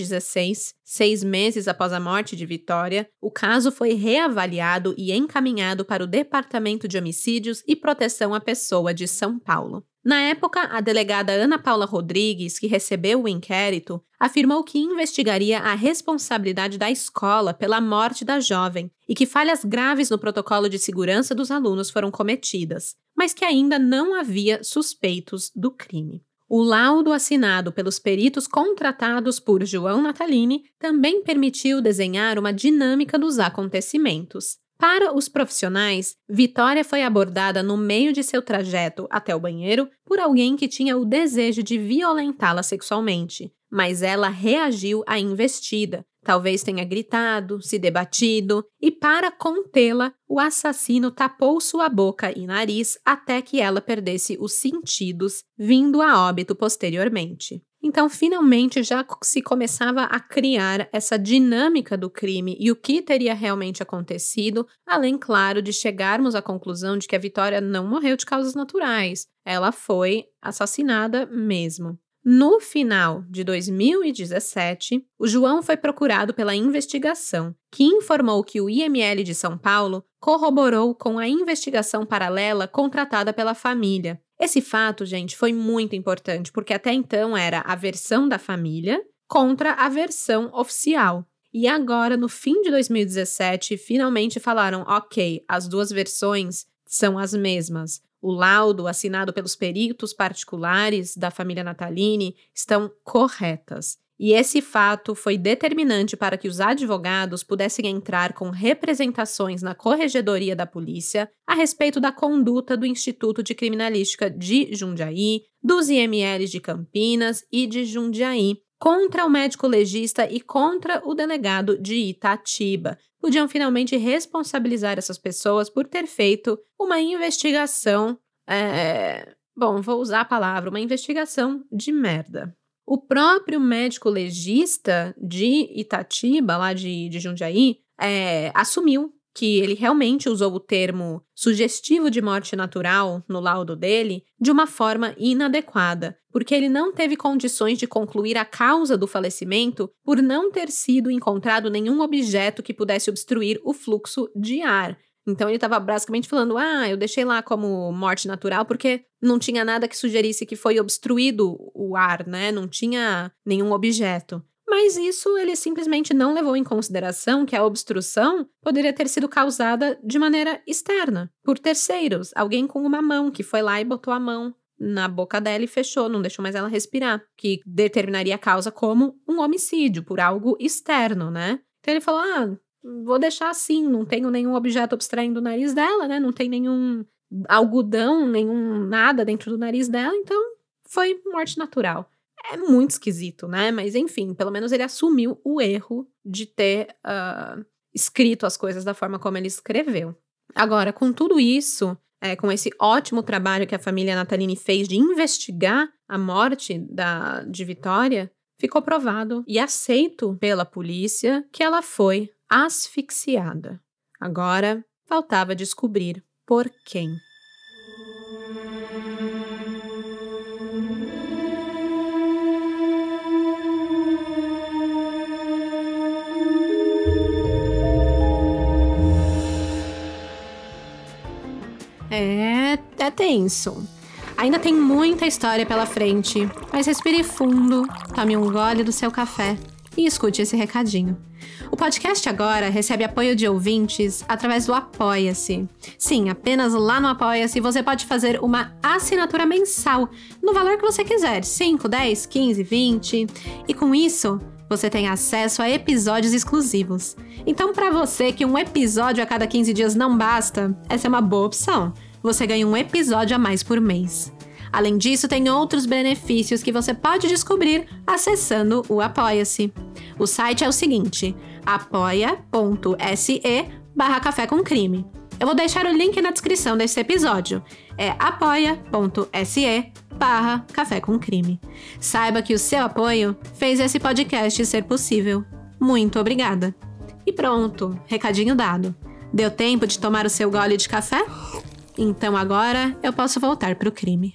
2016, 6 meses após a morte de Vitória, o caso foi reavaliado e encaminhado para o Departamento de Homicídios e Proteção à Pessoa de São Paulo. Na época, a delegada Ana Paula Rodrigues, que recebeu o inquérito, afirmou que investigaria a responsabilidade da escola pela morte da jovem e que falhas graves no protocolo de segurança dos alunos foram cometidas, mas que ainda não havia suspeitos do crime. O laudo assinado pelos peritos contratados por João Natalini também permitiu desenhar uma dinâmica dos acontecimentos. Para os profissionais, Vitória foi abordada no meio de seu trajeto até o banheiro por alguém que tinha o desejo de violentá-la sexualmente, mas ela reagiu à investida. Talvez tenha gritado, se debatido, e para contê-la, o assassino tapou sua boca e nariz até que ela perdesse os sentidos, vindo a óbito posteriormente. Então, finalmente, já se começava a criar essa dinâmica do crime e o que teria realmente acontecido, além, claro, de chegarmos à conclusão de que a Vitória não morreu de causas naturais. Ela foi assassinada mesmo. No final de 2017, o João foi procurado pela investigação, que informou que o IML de São Paulo corroborou com a investigação paralela contratada pela família. Esse fato, gente, foi muito importante, porque até então era a versão da família contra a versão oficial. E agora, no fim de 2017, finalmente falaram, ok, as duas versões são as mesmas. O laudo assinado pelos peritos particulares da família Natalini estão corretas. E esse fato foi determinante para que os advogados pudessem entrar com representações na Corregedoria da Polícia a respeito da conduta do Instituto de Criminalística de Jundiaí, dos IMLs de Campinas e de Jundiaí, contra o médico legista e contra o delegado de Itatiba. Podiam finalmente responsabilizar essas pessoas por ter feito uma investigação, Bom, vou usar a palavra, uma investigação de merda. O próprio médico legista de Itatiba, lá de Jundiaí, assumiu que ele realmente usou o termo sugestivo de morte natural no laudo dele de uma forma inadequada, porque ele não teve condições de concluir a causa do falecimento por não ter sido encontrado nenhum objeto que pudesse obstruir o fluxo de ar. Então ele estava basicamente falando, eu deixei lá como morte natural porque não tinha nada que sugerisse que foi obstruído o ar, né? Não tinha nenhum objeto. Mas isso ele simplesmente não levou em consideração que a obstrução poderia ter sido causada de maneira externa, por terceiros, alguém com uma mão que foi lá e botou a mão na boca dela e fechou, não deixou mais ela respirar, que determinaria a causa como um homicídio, por algo externo, né? Então ele falou, vou deixar assim, não tenho nenhum objeto abstraindo o nariz dela, né? Não tem nenhum algodão, nenhum nada dentro do nariz dela, então foi morte natural. É muito esquisito, né? Mas enfim, pelo menos ele assumiu o erro de ter escrito as coisas da forma como ele escreveu. Agora, com tudo isso, com esse ótimo trabalho que a família Natalini fez de investigar a morte de Vitória, ficou provado e aceito pela polícia que ela foi asfixiada. Agora, faltava descobrir por quem. É tenso. Ainda tem muita história pela frente, mas respire fundo, tome um gole do seu café e escute esse recadinho. O podcast agora recebe apoio de ouvintes através do Apoia-se. Sim, apenas lá no Apoia-se você pode fazer uma assinatura mensal, no valor que você quiser, 5, 10, 15, 20, e com isso você tem acesso a episódios exclusivos. Então, para você que um episódio a cada 15 dias não basta, essa é uma boa opção. Você ganha um episódio a mais por mês. Além disso, tem outros benefícios que você pode descobrir acessando o Apoia-se. O site é o seguinte, apoia.se/café com crime. Eu vou deixar o link na descrição desse episódio. É apoia.se/café com crime. Saiba que o seu apoio fez esse podcast ser possível. Muito obrigada. E pronto, recadinho dado. Deu tempo de tomar o seu gole de café? Então agora eu posso voltar para o crime.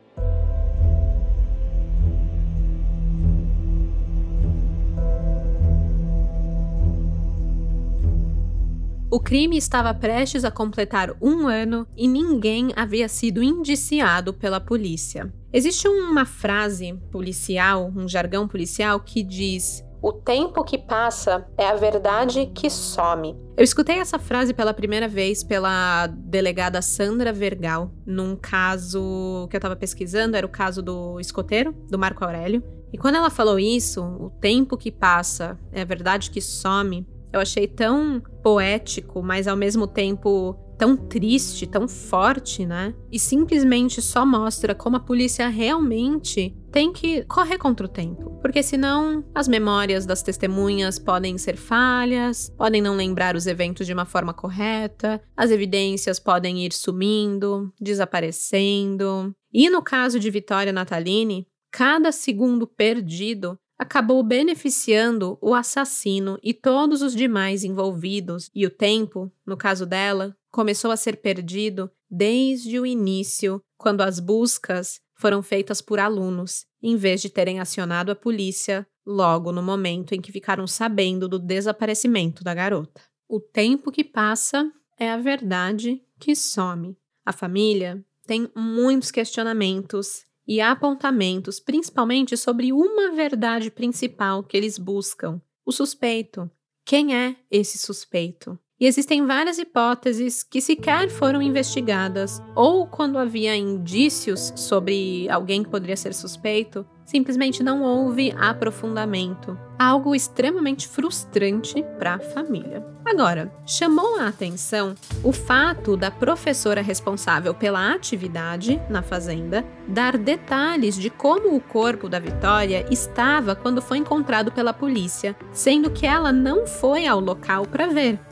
O crime estava prestes a completar 1 ano e ninguém havia sido indiciado pela polícia. Existe uma frase policial, um jargão policial que diz: "O tempo que passa é a verdade que some". Eu escutei essa frase pela primeira vez pela delegada Sandra Vergal, num caso que eu estava pesquisando, era o caso do escoteiro, do Marco Aurélio. E quando ela falou isso, o tempo que passa é a verdade que some, eu achei tão poético, mas ao mesmo tempo tão triste, tão forte, né? E simplesmente só mostra como a polícia realmente tem que correr contra o tempo. Porque senão as memórias das testemunhas podem ser falhas, podem não lembrar os eventos de uma forma correta, as evidências podem ir sumindo, desaparecendo. E no caso de Vitória Natalini, cada segundo perdido acabou beneficiando o assassino e todos os demais envolvidos, e o tempo, no caso dela, começou a ser perdido desde o início, quando as buscas foram feitas por alunos, em vez de terem acionado a polícia logo no momento em que ficaram sabendo do desaparecimento da garota. O tempo que passa é a verdade que some. A família tem muitos questionamentos e apontamentos, principalmente sobre uma verdade principal que eles buscam: o suspeito. Quem é esse suspeito? E existem várias hipóteses que sequer foram investigadas, ou quando havia indícios sobre alguém que poderia ser suspeito, simplesmente não houve aprofundamento. Algo extremamente frustrante para a família. Agora, chamou a atenção o fato da professora responsável pela atividade na fazenda dar detalhes de como o corpo da Vitória estava quando foi encontrado pela polícia, sendo que ela não foi ao local para ver.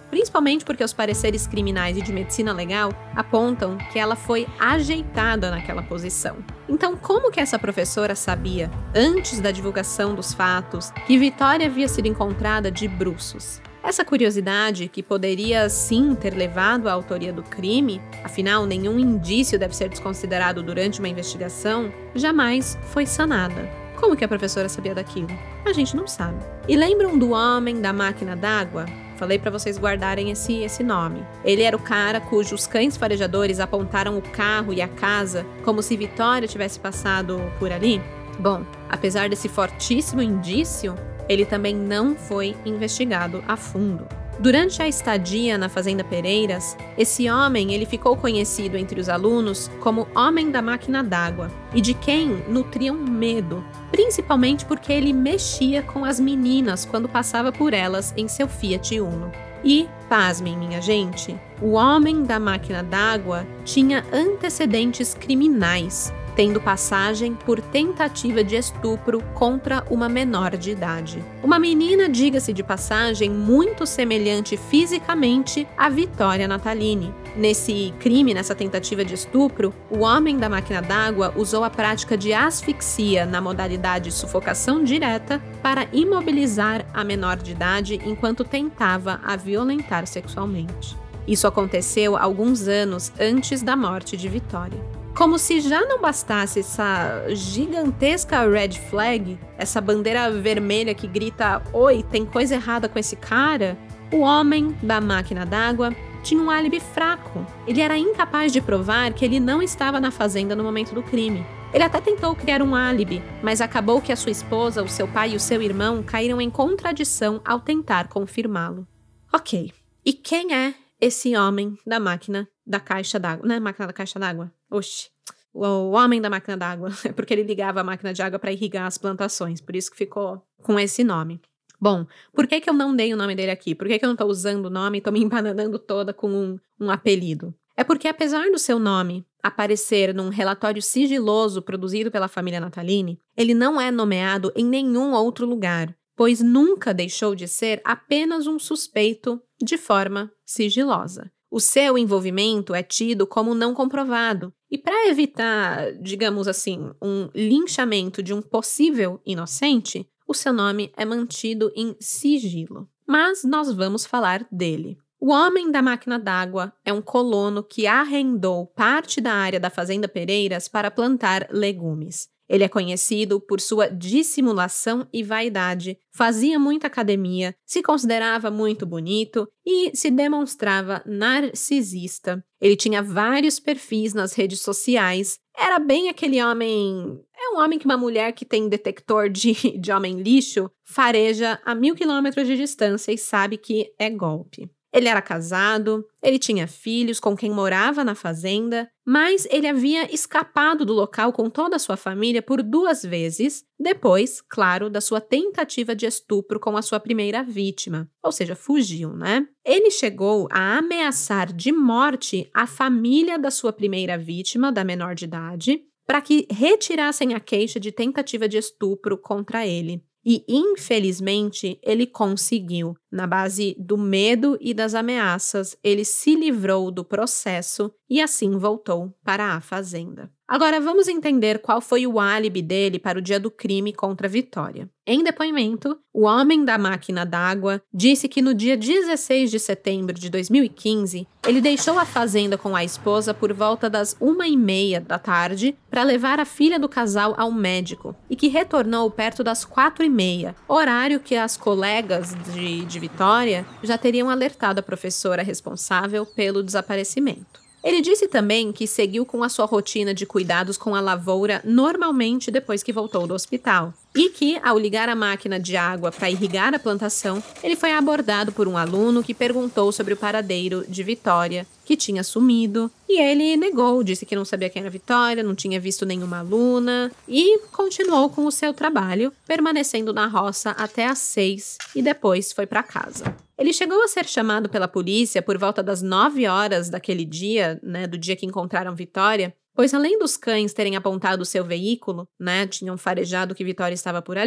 principalmente porque os pareceres criminais e de medicina legal apontam que ela foi ajeitada naquela posição. Então, como que essa professora sabia, antes da divulgação dos fatos, que Vitória havia sido encontrada de bruços? Essa curiosidade, que poderia sim ter levado à autoria do crime, afinal nenhum indício deve ser desconsiderado durante uma investigação, jamais foi sanada. Como que a professora sabia daquilo? A gente não sabe. E lembram do homem da máquina d'água? Falei para vocês guardarem esse nome. Ele era o cara cujos cães farejadores apontaram o carro e a casa como se Vitória tivesse passado por ali? Bom, apesar desse fortíssimo indício, ele também não foi investigado a fundo. Durante a estadia na Fazenda Pereiras, esse homem ele ficou conhecido entre os alunos como Homem da Máquina d'Água e de quem nutriam medo, principalmente porque ele mexia com as meninas quando passava por elas em seu Fiat Uno. E, pasmem minha gente, o Homem da Máquina d'Água tinha antecedentes criminais, tendo passagem por tentativa de estupro contra uma menor de idade. Uma menina, diga-se de passagem, muito semelhante fisicamente a Vitória Natalini. Nesse crime, nessa tentativa de estupro, o homem da máquina d'água usou a prática de asfixia na modalidade sufocação direta para imobilizar a menor de idade enquanto tentava a violentar sexualmente. Isso aconteceu alguns anos antes da morte de Vitória. Como se já não bastasse essa gigantesca red flag, essa bandeira vermelha que grita "Oi, tem coisa errada com esse cara", o homem da máquina d'água tinha um álibi fraco. Ele era incapaz de provar que ele não estava na fazenda no momento do crime. Ele até tentou criar um álibi, mas acabou que a sua esposa, o seu pai e o seu irmão caíram em contradição ao tentar confirmá-lo. Ok, e quem é esse homem da máquina da caixa d'água? Não é máquina da caixa d'água? Oxi, o homem da máquina d'água. É porque ele ligava a máquina de água para irrigar as plantações, por isso que ficou com esse nome. Bom, por que eu não dei o nome dele aqui? Por que eu não estou usando o nome e estou me embananando toda com um apelido? É porque, apesar do seu nome aparecer num relatório sigiloso produzido pela família Natalini, ele não é nomeado em nenhum outro lugar, pois nunca deixou de ser apenas um suspeito de forma sigilosa. O seu envolvimento é tido como não comprovado, e para evitar, digamos assim, um linchamento de um possível inocente, o seu nome é mantido em sigilo. Mas nós vamos falar dele. O homem da máquina d'água é um colono que arrendou parte da área da Fazenda Pereiras para plantar legumes. Ele é conhecido por sua dissimulação e vaidade, fazia muita academia, se considerava muito bonito e se demonstrava narcisista. Ele tinha vários perfis nas redes sociais, era bem aquele homem... É um homem que uma mulher que tem detector de homem lixo fareja a 1000 quilômetros de distância e sabe que é golpe. Ele era casado, ele tinha filhos com quem morava na fazenda, mas ele havia escapado do local com toda a sua família por 2 vezes, depois, claro, da sua tentativa de estupro com a sua primeira vítima. Ou seja, fugiu, né? Ele chegou a ameaçar de morte a família da sua primeira vítima, da menor de idade, para que retirassem a queixa de tentativa de estupro contra ele. E, infelizmente, ele conseguiu. Na base do medo e das ameaças, ele se livrou do processo e assim voltou para a fazenda. Agora, vamos entender qual foi o álibi dele para o dia do crime contra Vitória. Em depoimento, o homem da máquina d'água disse que no dia 16 de setembro de 2015, ele deixou a fazenda com a esposa por volta das 1h30 da tarde para levar a filha do casal ao médico e que retornou perto das 4h30, horário que as colegas de Vitória já teriam alertado a professora responsável pelo desaparecimento. Ele disse também que seguiu com a sua rotina de cuidados com a lavoura normalmente depois que voltou do hospital. E que, ao ligar a máquina de água para irrigar a plantação, ele foi abordado por um aluno que perguntou sobre o paradeiro de Vitória, que tinha sumido. E ele negou, disse que não sabia quem era Vitória, não tinha visto nenhuma aluna e continuou com o seu trabalho, permanecendo na roça até às 6 e depois foi para casa. Ele chegou a ser chamado pela polícia por volta das 9 horas daquele dia, do dia que encontraram Vitória, pois além dos cães terem apontado o seu veículo, tinham farejado que Vitória estava por ali,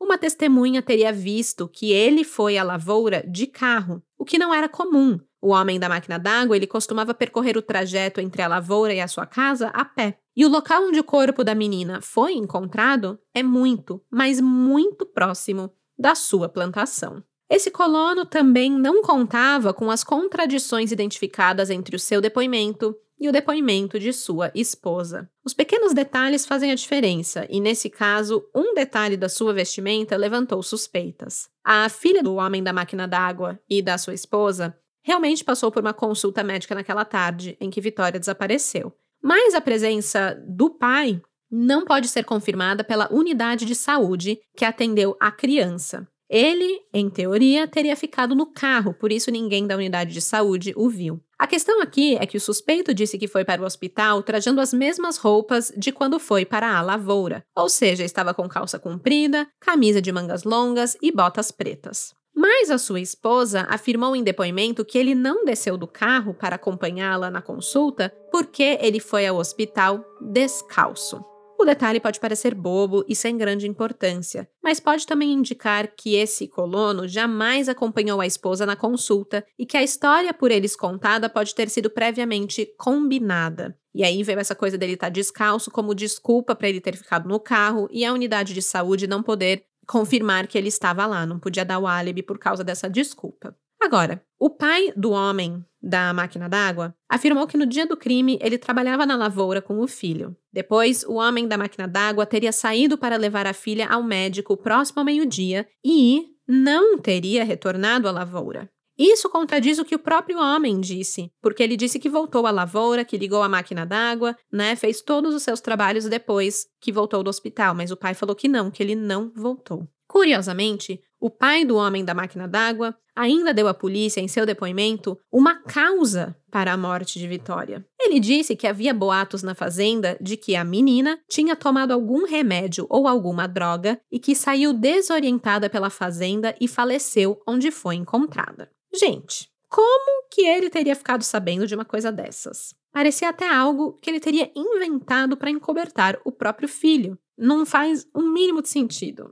Uma testemunha teria visto que ele foi à lavoura de carro, o que não era comum. O homem da máquina d'água, ele costumava percorrer o trajeto entre a lavoura e a sua casa a pé. E o local onde o corpo da menina foi encontrado é muito, mas muito próximo da sua plantação. Esse colono também não contava com as contradições identificadas entre o seu depoimento e o depoimento de sua esposa. Os pequenos detalhes fazem a diferença, e nesse caso, um detalhe da sua vestimenta levantou suspeitas. A filha do homem da máquina d'água e da sua esposa realmente passou por uma consulta médica naquela tarde em que Vitória desapareceu. Mas a presença do pai não pode ser confirmada pela unidade de saúde que atendeu a criança. Ele, em teoria, teria ficado no carro, por isso ninguém da unidade de saúde o viu. A questão aqui é que o suspeito disse que foi para o hospital trajando as mesmas roupas de quando foi para a lavoura, ou seja, estava com calça comprida, camisa de mangas longas e botas pretas. Mas a sua esposa afirmou em depoimento que ele não desceu do carro para acompanhá-la na consulta porque ele foi ao hospital descalço. O detalhe pode parecer bobo e sem grande importância, mas pode também indicar que esse colono jamais acompanhou a esposa na consulta e que a história por eles contada pode ter sido previamente combinada. E aí veio essa coisa dele estar descalço como desculpa para ele ter ficado no carro e a unidade de saúde não poder confirmar que ele estava lá, não podia dar o álibi por causa dessa desculpa. Agora, o pai do homem da máquina d'água afirmou que no dia do crime ele trabalhava na lavoura com o filho. Depois, o homem da máquina d'água teria saído para levar a filha ao médico próximo ao meio-dia e não teria retornado à lavoura. Isso contradiz o que o próprio homem disse, porque ele disse que voltou à lavoura, que ligou a máquina d'água, fez todos os seus trabalhos depois que voltou do hospital, mas o pai falou que ele não voltou. Curiosamente, o pai do homem da máquina d'água ainda deu à polícia, em seu depoimento, uma causa para a morte de Vitória. Ele disse que havia boatos na fazenda de que a menina tinha tomado algum remédio ou alguma droga e que saiu desorientada pela fazenda e faleceu onde foi encontrada. Gente, como que ele teria ficado sabendo de uma coisa dessas? Parecia até algo que ele teria inventado para encobertar o próprio filho. Não faz um mínimo de sentido.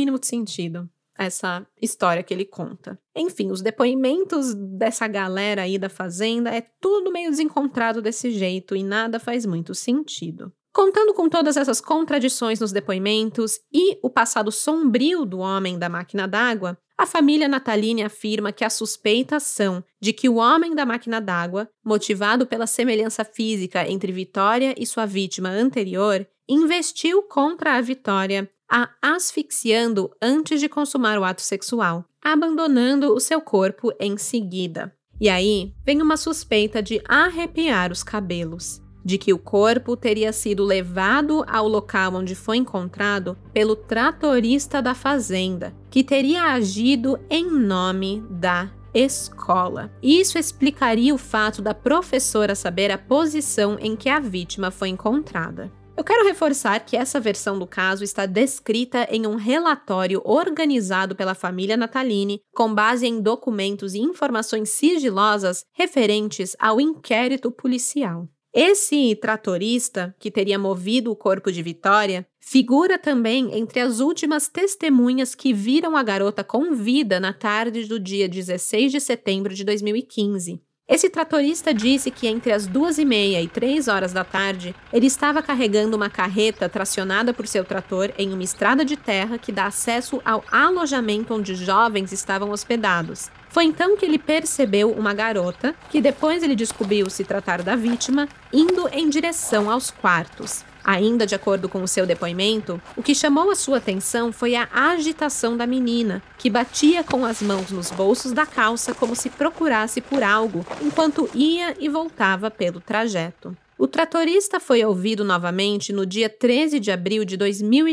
Essa história que ele conta. Enfim, os depoimentos dessa galera aí da fazenda é tudo meio desencontrado desse jeito e nada faz muito sentido. Contando com todas essas contradições nos depoimentos e o passado sombrio do homem da máquina d'água, a família Nataline afirma que as suspeitas são de que o homem da máquina d'água, motivado pela semelhança física entre Vitória e sua vítima anterior, investiu contra a Vitória, a asfixiando antes de consumar o ato sexual, abandonando o seu corpo em seguida. E aí vem uma suspeita de arrepiar os cabelos, de que o corpo teria sido levado ao local onde foi encontrado pelo tratorista da fazenda, que teria agido em nome da escola. Isso explicaria o fato da professora saber a posição em que a vítima foi encontrada. Eu quero reforçar que essa versão do caso está descrita em um relatório organizado pela família Nataline, com base em documentos e informações sigilosas referentes ao inquérito policial. Esse tratorista, que teria movido o corpo de Vitória, figura também entre as últimas testemunhas que viram a garota com vida na tarde do dia 16 de setembro de 2015. Esse tratorista disse que entre as 2h30 e 3 horas da tarde, ele estava carregando uma carreta tracionada por seu trator em uma estrada de terra que dá acesso ao alojamento onde jovens estavam hospedados. Foi então que ele percebeu uma garota, que depois ele descobriu se tratar da vítima, indo em direção aos quartos. Ainda de acordo com o seu depoimento, o que chamou a sua atenção foi a agitação da menina, que batia com as mãos nos bolsos da calça como se procurasse por algo, enquanto ia e voltava pelo trajeto. O tratorista foi ouvido novamente no dia 13 de abril de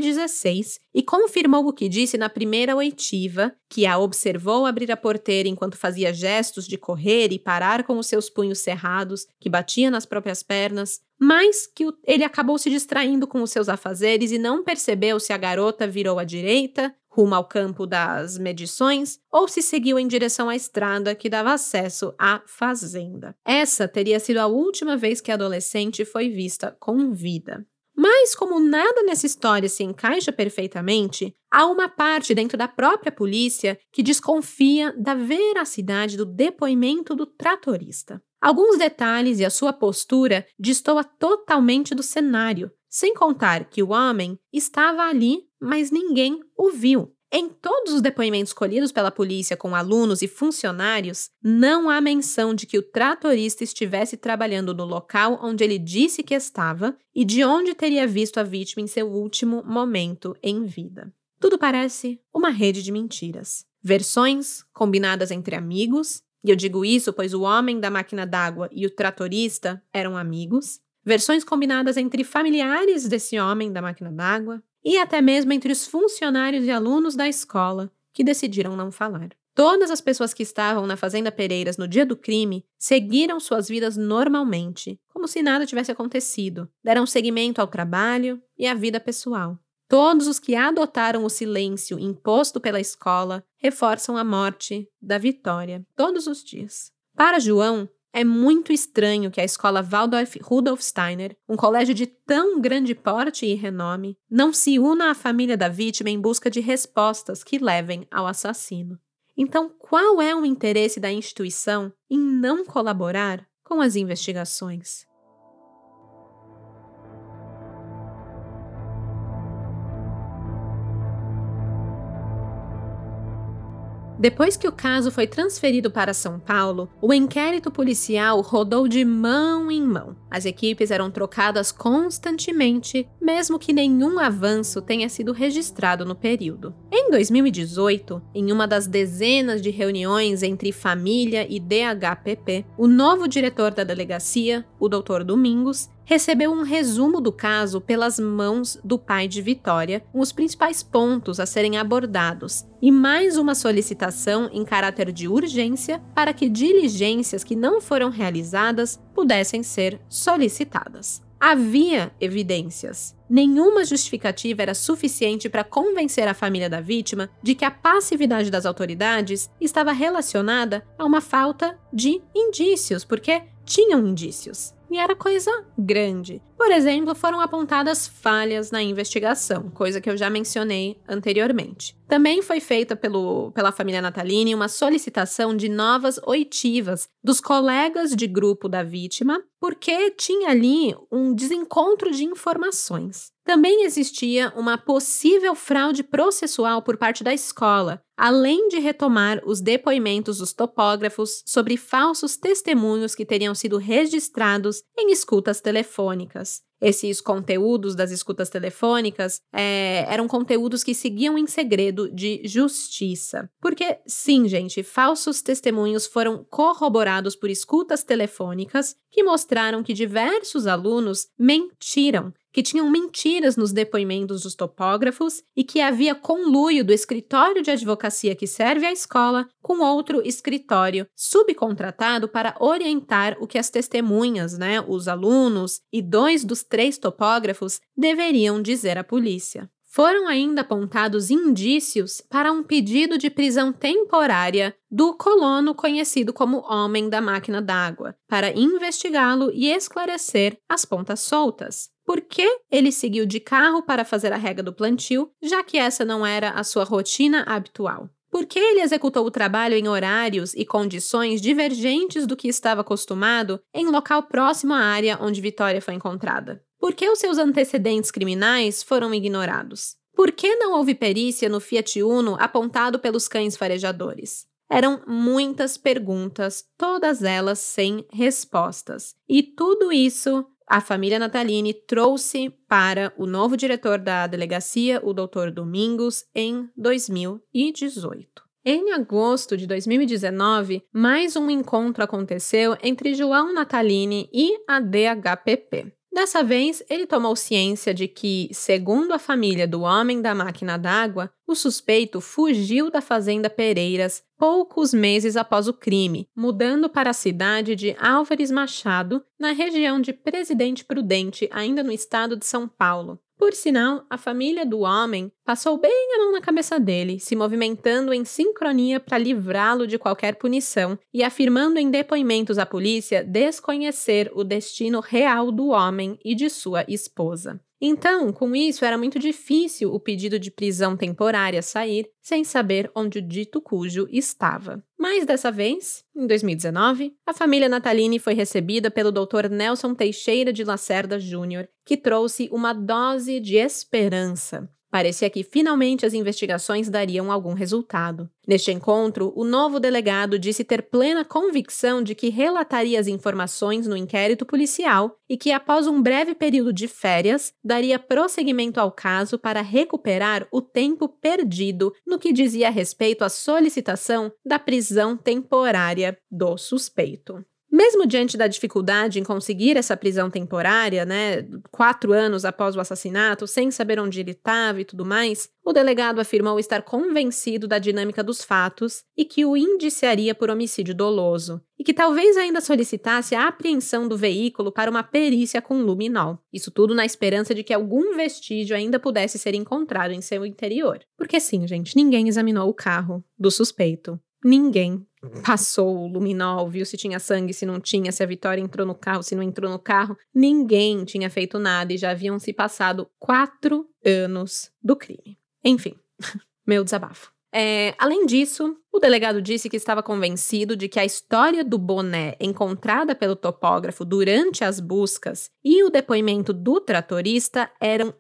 2016 e confirmou o que disse na primeira oitiva, que a observou abrir a porteira enquanto fazia gestos de correr e parar com os seus punhos cerrados, que batia nas próprias pernas, mas que ele acabou se distraindo com os seus afazeres e não percebeu se a garota virou à direita, rumo ao campo das medições, ou se seguiu em direção à estrada que dava acesso à fazenda. Essa teria sido a última vez que a adolescente foi vista com vida. Mas Mas como nada nessa história se encaixa perfeitamente, há uma parte dentro da própria polícia que desconfia da veracidade do depoimento do tratorista. Alguns detalhes e a sua postura destoam totalmente do cenário, sem contar que o homem estava ali, mas ninguém o viu. Em todos os depoimentos colhidos pela polícia com alunos e funcionários, não há menção de que o tratorista estivesse trabalhando no local onde ele disse que estava e de onde teria visto a vítima em seu último momento em vida. Tudo parece uma rede de mentiras. Versões combinadas entre amigos, e eu digo isso pois o homem da máquina d'água e o tratorista eram amigos. Versões combinadas entre familiares desse homem da máquina d'água, e até mesmo entre os funcionários e alunos da escola, que decidiram não falar. Todas as pessoas que estavam na Fazenda Pereiras no dia do crime seguiram suas vidas normalmente, como se nada tivesse acontecido. Deram seguimento ao trabalho e à vida pessoal. Todos os que adotaram o silêncio imposto pela escola reforçam a morte da Vitória todos os dias. Para João, é muito estranho que a escola Waldorf Rudolf Steiner, um colégio de tão grande porte e renome, não se una à família da vítima em busca de respostas que levem ao assassino. Então, qual é o interesse da instituição em não colaborar com as investigações? Depois que o caso foi transferido para São Paulo, o inquérito policial rodou de mão em mão. As equipes eram trocadas constantemente, mesmo que nenhum avanço tenha sido registrado no período. Em 2018, em uma das dezenas de reuniões entre família e DHPP, o novo diretor da delegacia, o Dr. Domingos, recebeu um resumo do caso pelas mãos do pai de Vitória, com os principais pontos a serem abordados, e mais uma solicitação em caráter de urgência para que diligências que não foram realizadas pudessem ser solicitadas. Havia evidências. Nenhuma justificativa era suficiente para convencer a família da vítima de que a passividade das autoridades estava relacionada a uma falta de indícios, porque tinham indícios. E era coisa grande. Por exemplo, foram apontadas falhas na investigação, coisa que eu já mencionei anteriormente. Também foi feita pela família Natalini uma solicitação de novas oitivas dos colegas de grupo da vítima, porque tinha ali um desencontro de informações. Também existia uma possível fraude processual por parte da escola, além de retomar os depoimentos dos topógrafos sobre falsos testemunhos que teriam sido registrados em escutas telefônicas. Esses conteúdos das escutas telefônicas eram conteúdos que seguiam em segredo de justiça. Porque, sim, gente, falsos testemunhos foram corroborados por escutas telefônicas que mostraram que diversos alunos mentiram, que tinham mentiras nos depoimentos dos topógrafos e que havia conluio do escritório de advocacia que serve à escola com outro escritório subcontratado para orientar o que as testemunhas, os alunos e 2 dos 3 topógrafos deveriam dizer à polícia. Foram ainda apontados indícios para um pedido de prisão temporária do colono conhecido como Homem da Máquina d'Água, para investigá-lo e esclarecer as pontas soltas. Por que ele seguiu de carro para fazer a rega do plantio, já que essa não era a sua rotina habitual? Por que ele executou o trabalho em horários e condições divergentes do que estava acostumado em local próximo à área onde Vitória foi encontrada? Por que os seus antecedentes criminais foram ignorados? Por que não houve perícia no Fiat Uno apontado pelos cães farejadores? Eram muitas perguntas, todas elas sem respostas. E tudo isso a família Natalini trouxe para o novo diretor da delegacia, o Dr. Domingos, em 2018. Em agosto de 2019, mais um encontro aconteceu entre João Natalini e a DHPP. Dessa vez, ele tomou ciência de que, segundo a família do Homem da Máquina d'Água, o suspeito fugiu da Fazenda Pereiras poucos meses após o crime, mudando para a cidade de Álvares Machado, na região de Presidente Prudente, ainda no estado de São Paulo. Por sinal, a família do homem passou bem a mão na cabeça dele, se movimentando em sincronia para livrá-lo de qualquer punição e afirmando em depoimentos à polícia desconhecer o destino real do homem e de sua esposa. Então, com isso, era muito difícil o pedido de prisão temporária sair sem saber onde o dito cujo estava. Mas dessa vez, em 2019, a família Natalini foi recebida pelo Dr. Nelson Teixeira de Lacerda Júnior, que trouxe uma dose de esperança. Parecia que finalmente as investigações dariam algum resultado. Neste encontro, o novo delegado disse ter plena convicção de que relataria as informações no inquérito policial e que, após um breve período de férias, daria prosseguimento ao caso para recuperar o tempo perdido no que dizia respeito à solicitação da prisão temporária do suspeito. Mesmo diante da dificuldade em conseguir essa prisão temporária, 4 anos após o assassinato, sem saber onde ele estava e tudo mais, o delegado afirmou estar convencido da dinâmica dos fatos e que o indiciaria por homicídio doloso, e que talvez ainda solicitasse a apreensão do veículo para uma perícia com luminol. Isso tudo na esperança de que algum vestígio ainda pudesse ser encontrado em seu interior. Porque sim, gente, ninguém examinou o carro do suspeito. Ninguém passou o luminol, viu se tinha sangue, se não tinha, se a Vitória entrou no carro, se não entrou no carro. Ninguém tinha feito nada e já haviam se passado 4 anos do crime. Enfim, meu desabafo. Além disso, o delegado disse que estava convencido de que a história do boné encontrada pelo topógrafo durante as buscas e o depoimento do tratorista eram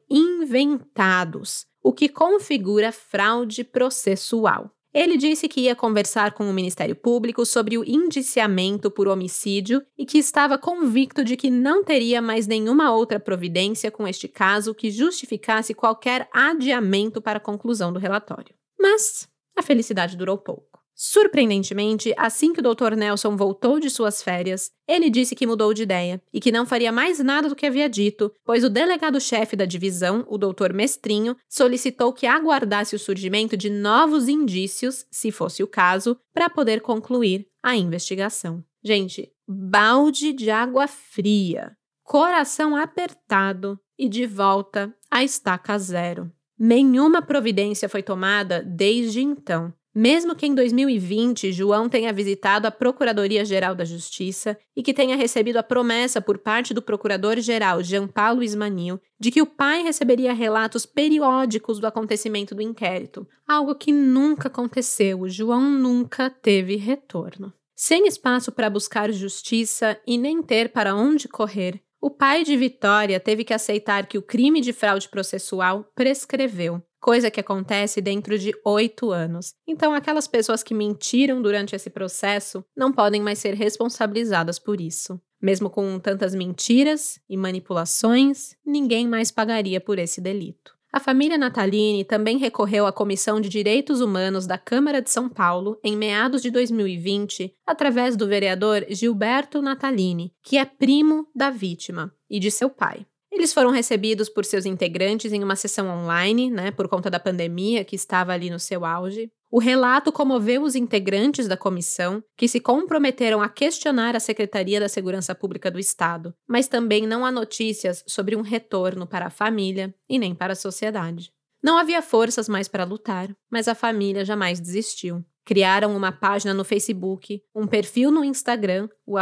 inventados, o que configura fraude processual. Ele disse que ia conversar com o Ministério Público sobre o indiciamento por homicídio e que estava convicto de que não teria mais nenhuma outra providência com este caso que justificasse qualquer adiamento para a conclusão do relatório. Mas a felicidade durou pouco. Surpreendentemente, assim que o Dr. Nelson voltou de suas férias, ele disse que mudou de ideia e que não faria mais nada do que havia dito, pois o delegado-chefe da divisão, o Dr. Mestrinho, solicitou que aguardasse o surgimento de novos indícios, se fosse o caso, para poder concluir a investigação. Gente, balde de água fria, coração apertado e de volta à estaca zero. Nenhuma providência foi tomada desde então. Mesmo que em 2020 João tenha visitado a Procuradoria-Geral da Justiça e que tenha recebido a promessa por parte do Procurador-Geral Jean Paulo Ismanil de que o pai receberia relatos periódicos do acontecimento do inquérito, algo que nunca aconteceu, o João nunca teve retorno. Sem espaço para buscar justiça e nem ter para onde correr, o pai de Vitória teve que aceitar que o crime de fraude processual prescreveu, coisa que acontece dentro de 8 anos. Então, aquelas pessoas que mentiram durante esse processo não podem mais ser responsabilizadas por isso. Mesmo com tantas mentiras e manipulações, ninguém mais pagaria por esse delito. A família Natalini também recorreu à Comissão de Direitos Humanos da Câmara de São Paulo em meados de 2020, através do vereador Gilberto Natalini, que é primo da vítima e de seu pai. Eles foram recebidos por seus integrantes em uma sessão online, por conta da pandemia que estava ali no seu auge. O relato comoveu os integrantes da comissão, que se comprometeram a questionar a Secretaria da Segurança Pública do Estado, mas também não há notícias sobre um retorno para a família e nem para a sociedade. Não havia forças mais para lutar, mas a família jamais desistiu. Criaram uma página no Facebook, um perfil no Instagram, o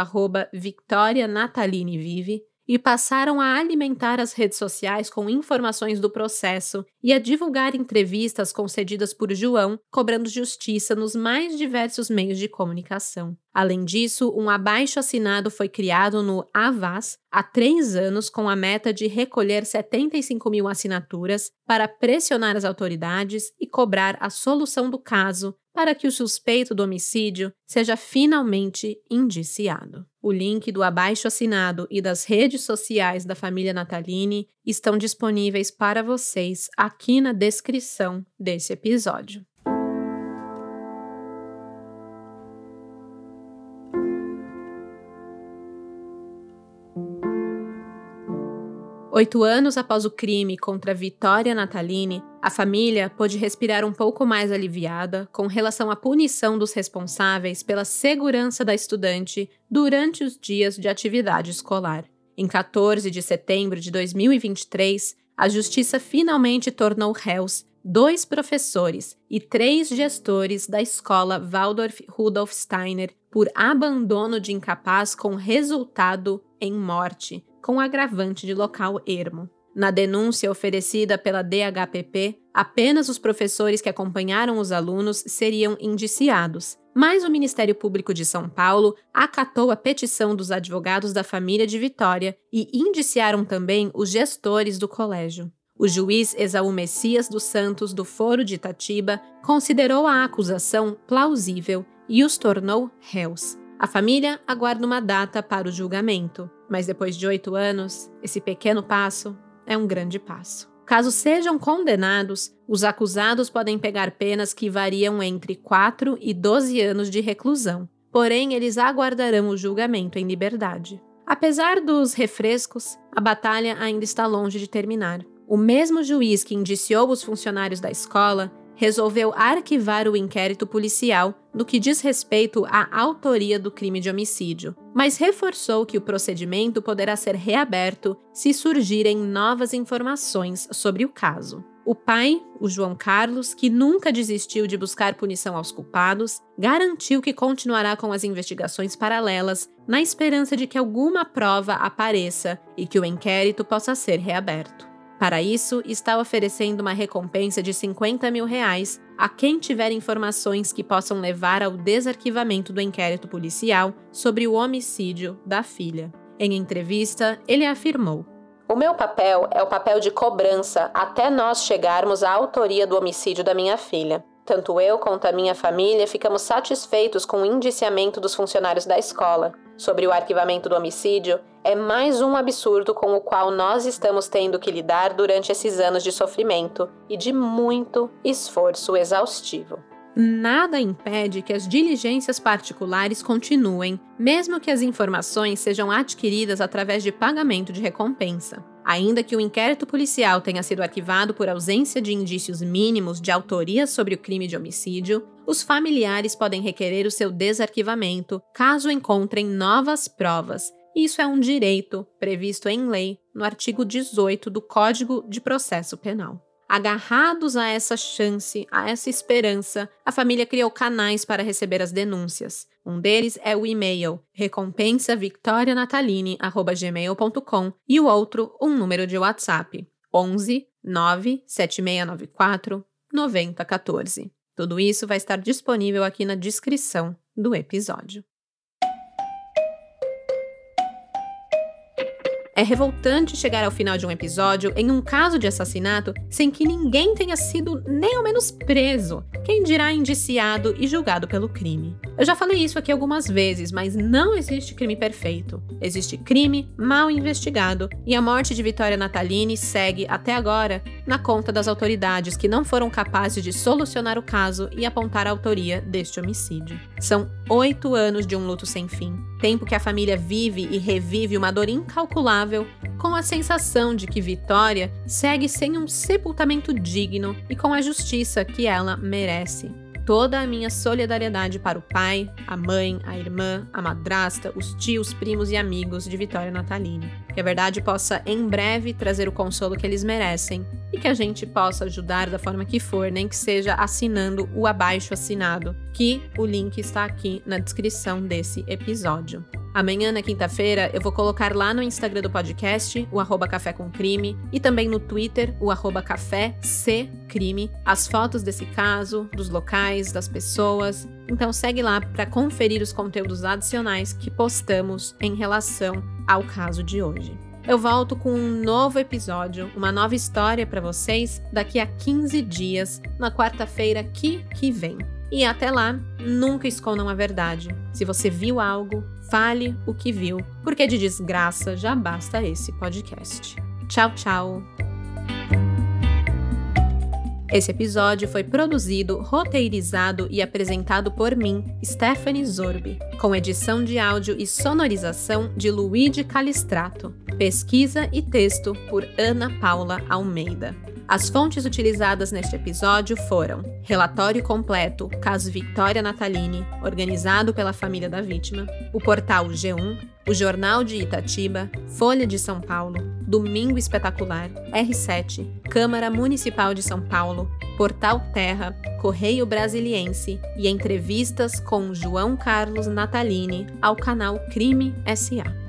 @VictoriaNataliniVive, e passaram a alimentar as redes sociais com informações do processo e a divulgar entrevistas concedidas por João, cobrando justiça nos mais diversos meios de comunicação. Além disso, um abaixo-assinado foi criado no Avaz há 3 anos com a meta de recolher 75 mil assinaturas para pressionar as autoridades e cobrar a solução do caso para que o suspeito do homicídio seja finalmente indiciado. O link do abaixo-assinado e das redes sociais da família Natalini estão disponíveis para vocês aqui na descrição desse episódio. Oito anos após o crime contra Vitória Natalini, a família pôde respirar um pouco mais aliviada com relação à punição dos responsáveis pela segurança da estudante durante os dias de atividade escolar. Em 14 de setembro de 2023, a Justiça finalmente tornou réus 2 professores e 3 gestores da escola Waldorf Rudolf Steiner por abandono de incapaz com resultado em morte, com agravante de local ermo. Na denúncia oferecida pela DHPP, apenas os professores que acompanharam os alunos seriam indiciados, mas o Ministério Público de São Paulo acatou a petição dos advogados da família de Vitória e indiciaram também os gestores do colégio. O juiz Esaú Messias dos Santos, do Foro de Itatiba, considerou a acusação plausível e os tornou réus. A família aguarda uma data para o julgamento, mas depois de 8 anos, esse pequeno passo é um grande passo. Caso sejam condenados, os acusados podem pegar penas que variam entre 4 e 12 anos de reclusão, porém eles aguardarão o julgamento em liberdade. Apesar dos refrescos, a batalha ainda está longe de terminar. O mesmo juiz que indiciou os funcionários da escola resolveu arquivar o inquérito policial no que diz respeito à autoria do crime de homicídio, mas reforçou que o procedimento poderá ser reaberto se surgirem novas informações sobre o caso. O pai, o João Carlos, que nunca desistiu de buscar punição aos culpados, garantiu que continuará com as investigações paralelas na esperança de que alguma prova apareça e que o inquérito possa ser reaberto. Para isso, está oferecendo uma recompensa de R$50 mil a quem tiver informações que possam levar ao desarquivamento do inquérito policial sobre o homicídio da filha. Em entrevista, ele afirmou: "O meu papel é o papel de cobrança até nós chegarmos à autoria do homicídio da minha filha. Tanto eu quanto a minha família ficamos satisfeitos com o indiciamento dos funcionários da escola. Sobre o arquivamento do homicídio, é mais um absurdo com o qual nós estamos tendo que lidar durante esses anos de sofrimento e de muito esforço exaustivo." Nada impede que as diligências particulares continuem, mesmo que as informações sejam adquiridas através de pagamento de recompensa. Ainda que o inquérito policial tenha sido arquivado por ausência de indícios mínimos de autoria sobre o crime de homicídio, os familiares podem requerer o seu desarquivamento caso encontrem novas provas. Isso é um direito previsto em lei no artigo 18 do Código de Processo Penal. Agarrados a essa chance, a essa esperança, a família criou canais para receber as denúncias. Um deles é o e-mail recompensavictorianatalini@gmail.com e o outro, um número de WhatsApp, 11 97694 9014. Tudo isso vai estar disponível aqui na descrição do episódio. É revoltante chegar ao final de um episódio em um caso de assassinato sem que ninguém tenha sido nem ao menos preso, quem dirá indiciado e julgado pelo crime. Eu já falei isso aqui algumas vezes, mas não existe crime perfeito. Existe crime mal investigado e a morte de Vitória Natalini segue, até agora, na conta das autoridades que não foram capazes de solucionar o caso e apontar a autoria deste homicídio. São 8 anos de um luto sem fim, tempo que a família vive e revive uma dor incalculável, com a sensação de que Vitória segue sem um sepultamento digno e com a justiça que ela merece. Toda a minha solidariedade para o pai, a mãe, a irmã, a madrasta, os tios, primos e amigos de Vitória Natalini. Que a verdade possa em breve trazer o consolo que eles merecem e que a gente possa ajudar da forma que for, nem que seja assinando o abaixo assinado, que o link está aqui na descrição desse episódio. Amanhã, na quinta-feira, eu vou colocar lá no Instagram do podcast, o @cafécomcrime, e também no Twitter, o @caféccrime, as fotos desse caso, dos locais, das pessoas. Então segue lá para conferir os conteúdos adicionais que postamos em relação ao caso de hoje. Eu volto com um novo episódio, uma nova história para vocês daqui a 15 dias, na quarta-feira que vem. E até lá, nunca escondam a verdade. Se você viu algo, fale o que viu, porque de desgraça já basta esse podcast. Tchau, tchau! Esse episódio foi produzido, roteirizado e apresentado por mim, Stephanie Zorbi, com edição de áudio e sonorização de Luigi Calistrato. Pesquisa e texto por Ana Paula Almeida. As fontes utilizadas neste episódio foram relatório completo, caso Vitória Natalini, organizado pela família da vítima, o portal G1, o Jornal de Itatiba, Folha de São Paulo, Domingo Espetacular, R7, Câmara Municipal de São Paulo, Portal Terra, Correio Brasiliense e entrevistas com João Carlos Natalini ao canal Crime SA.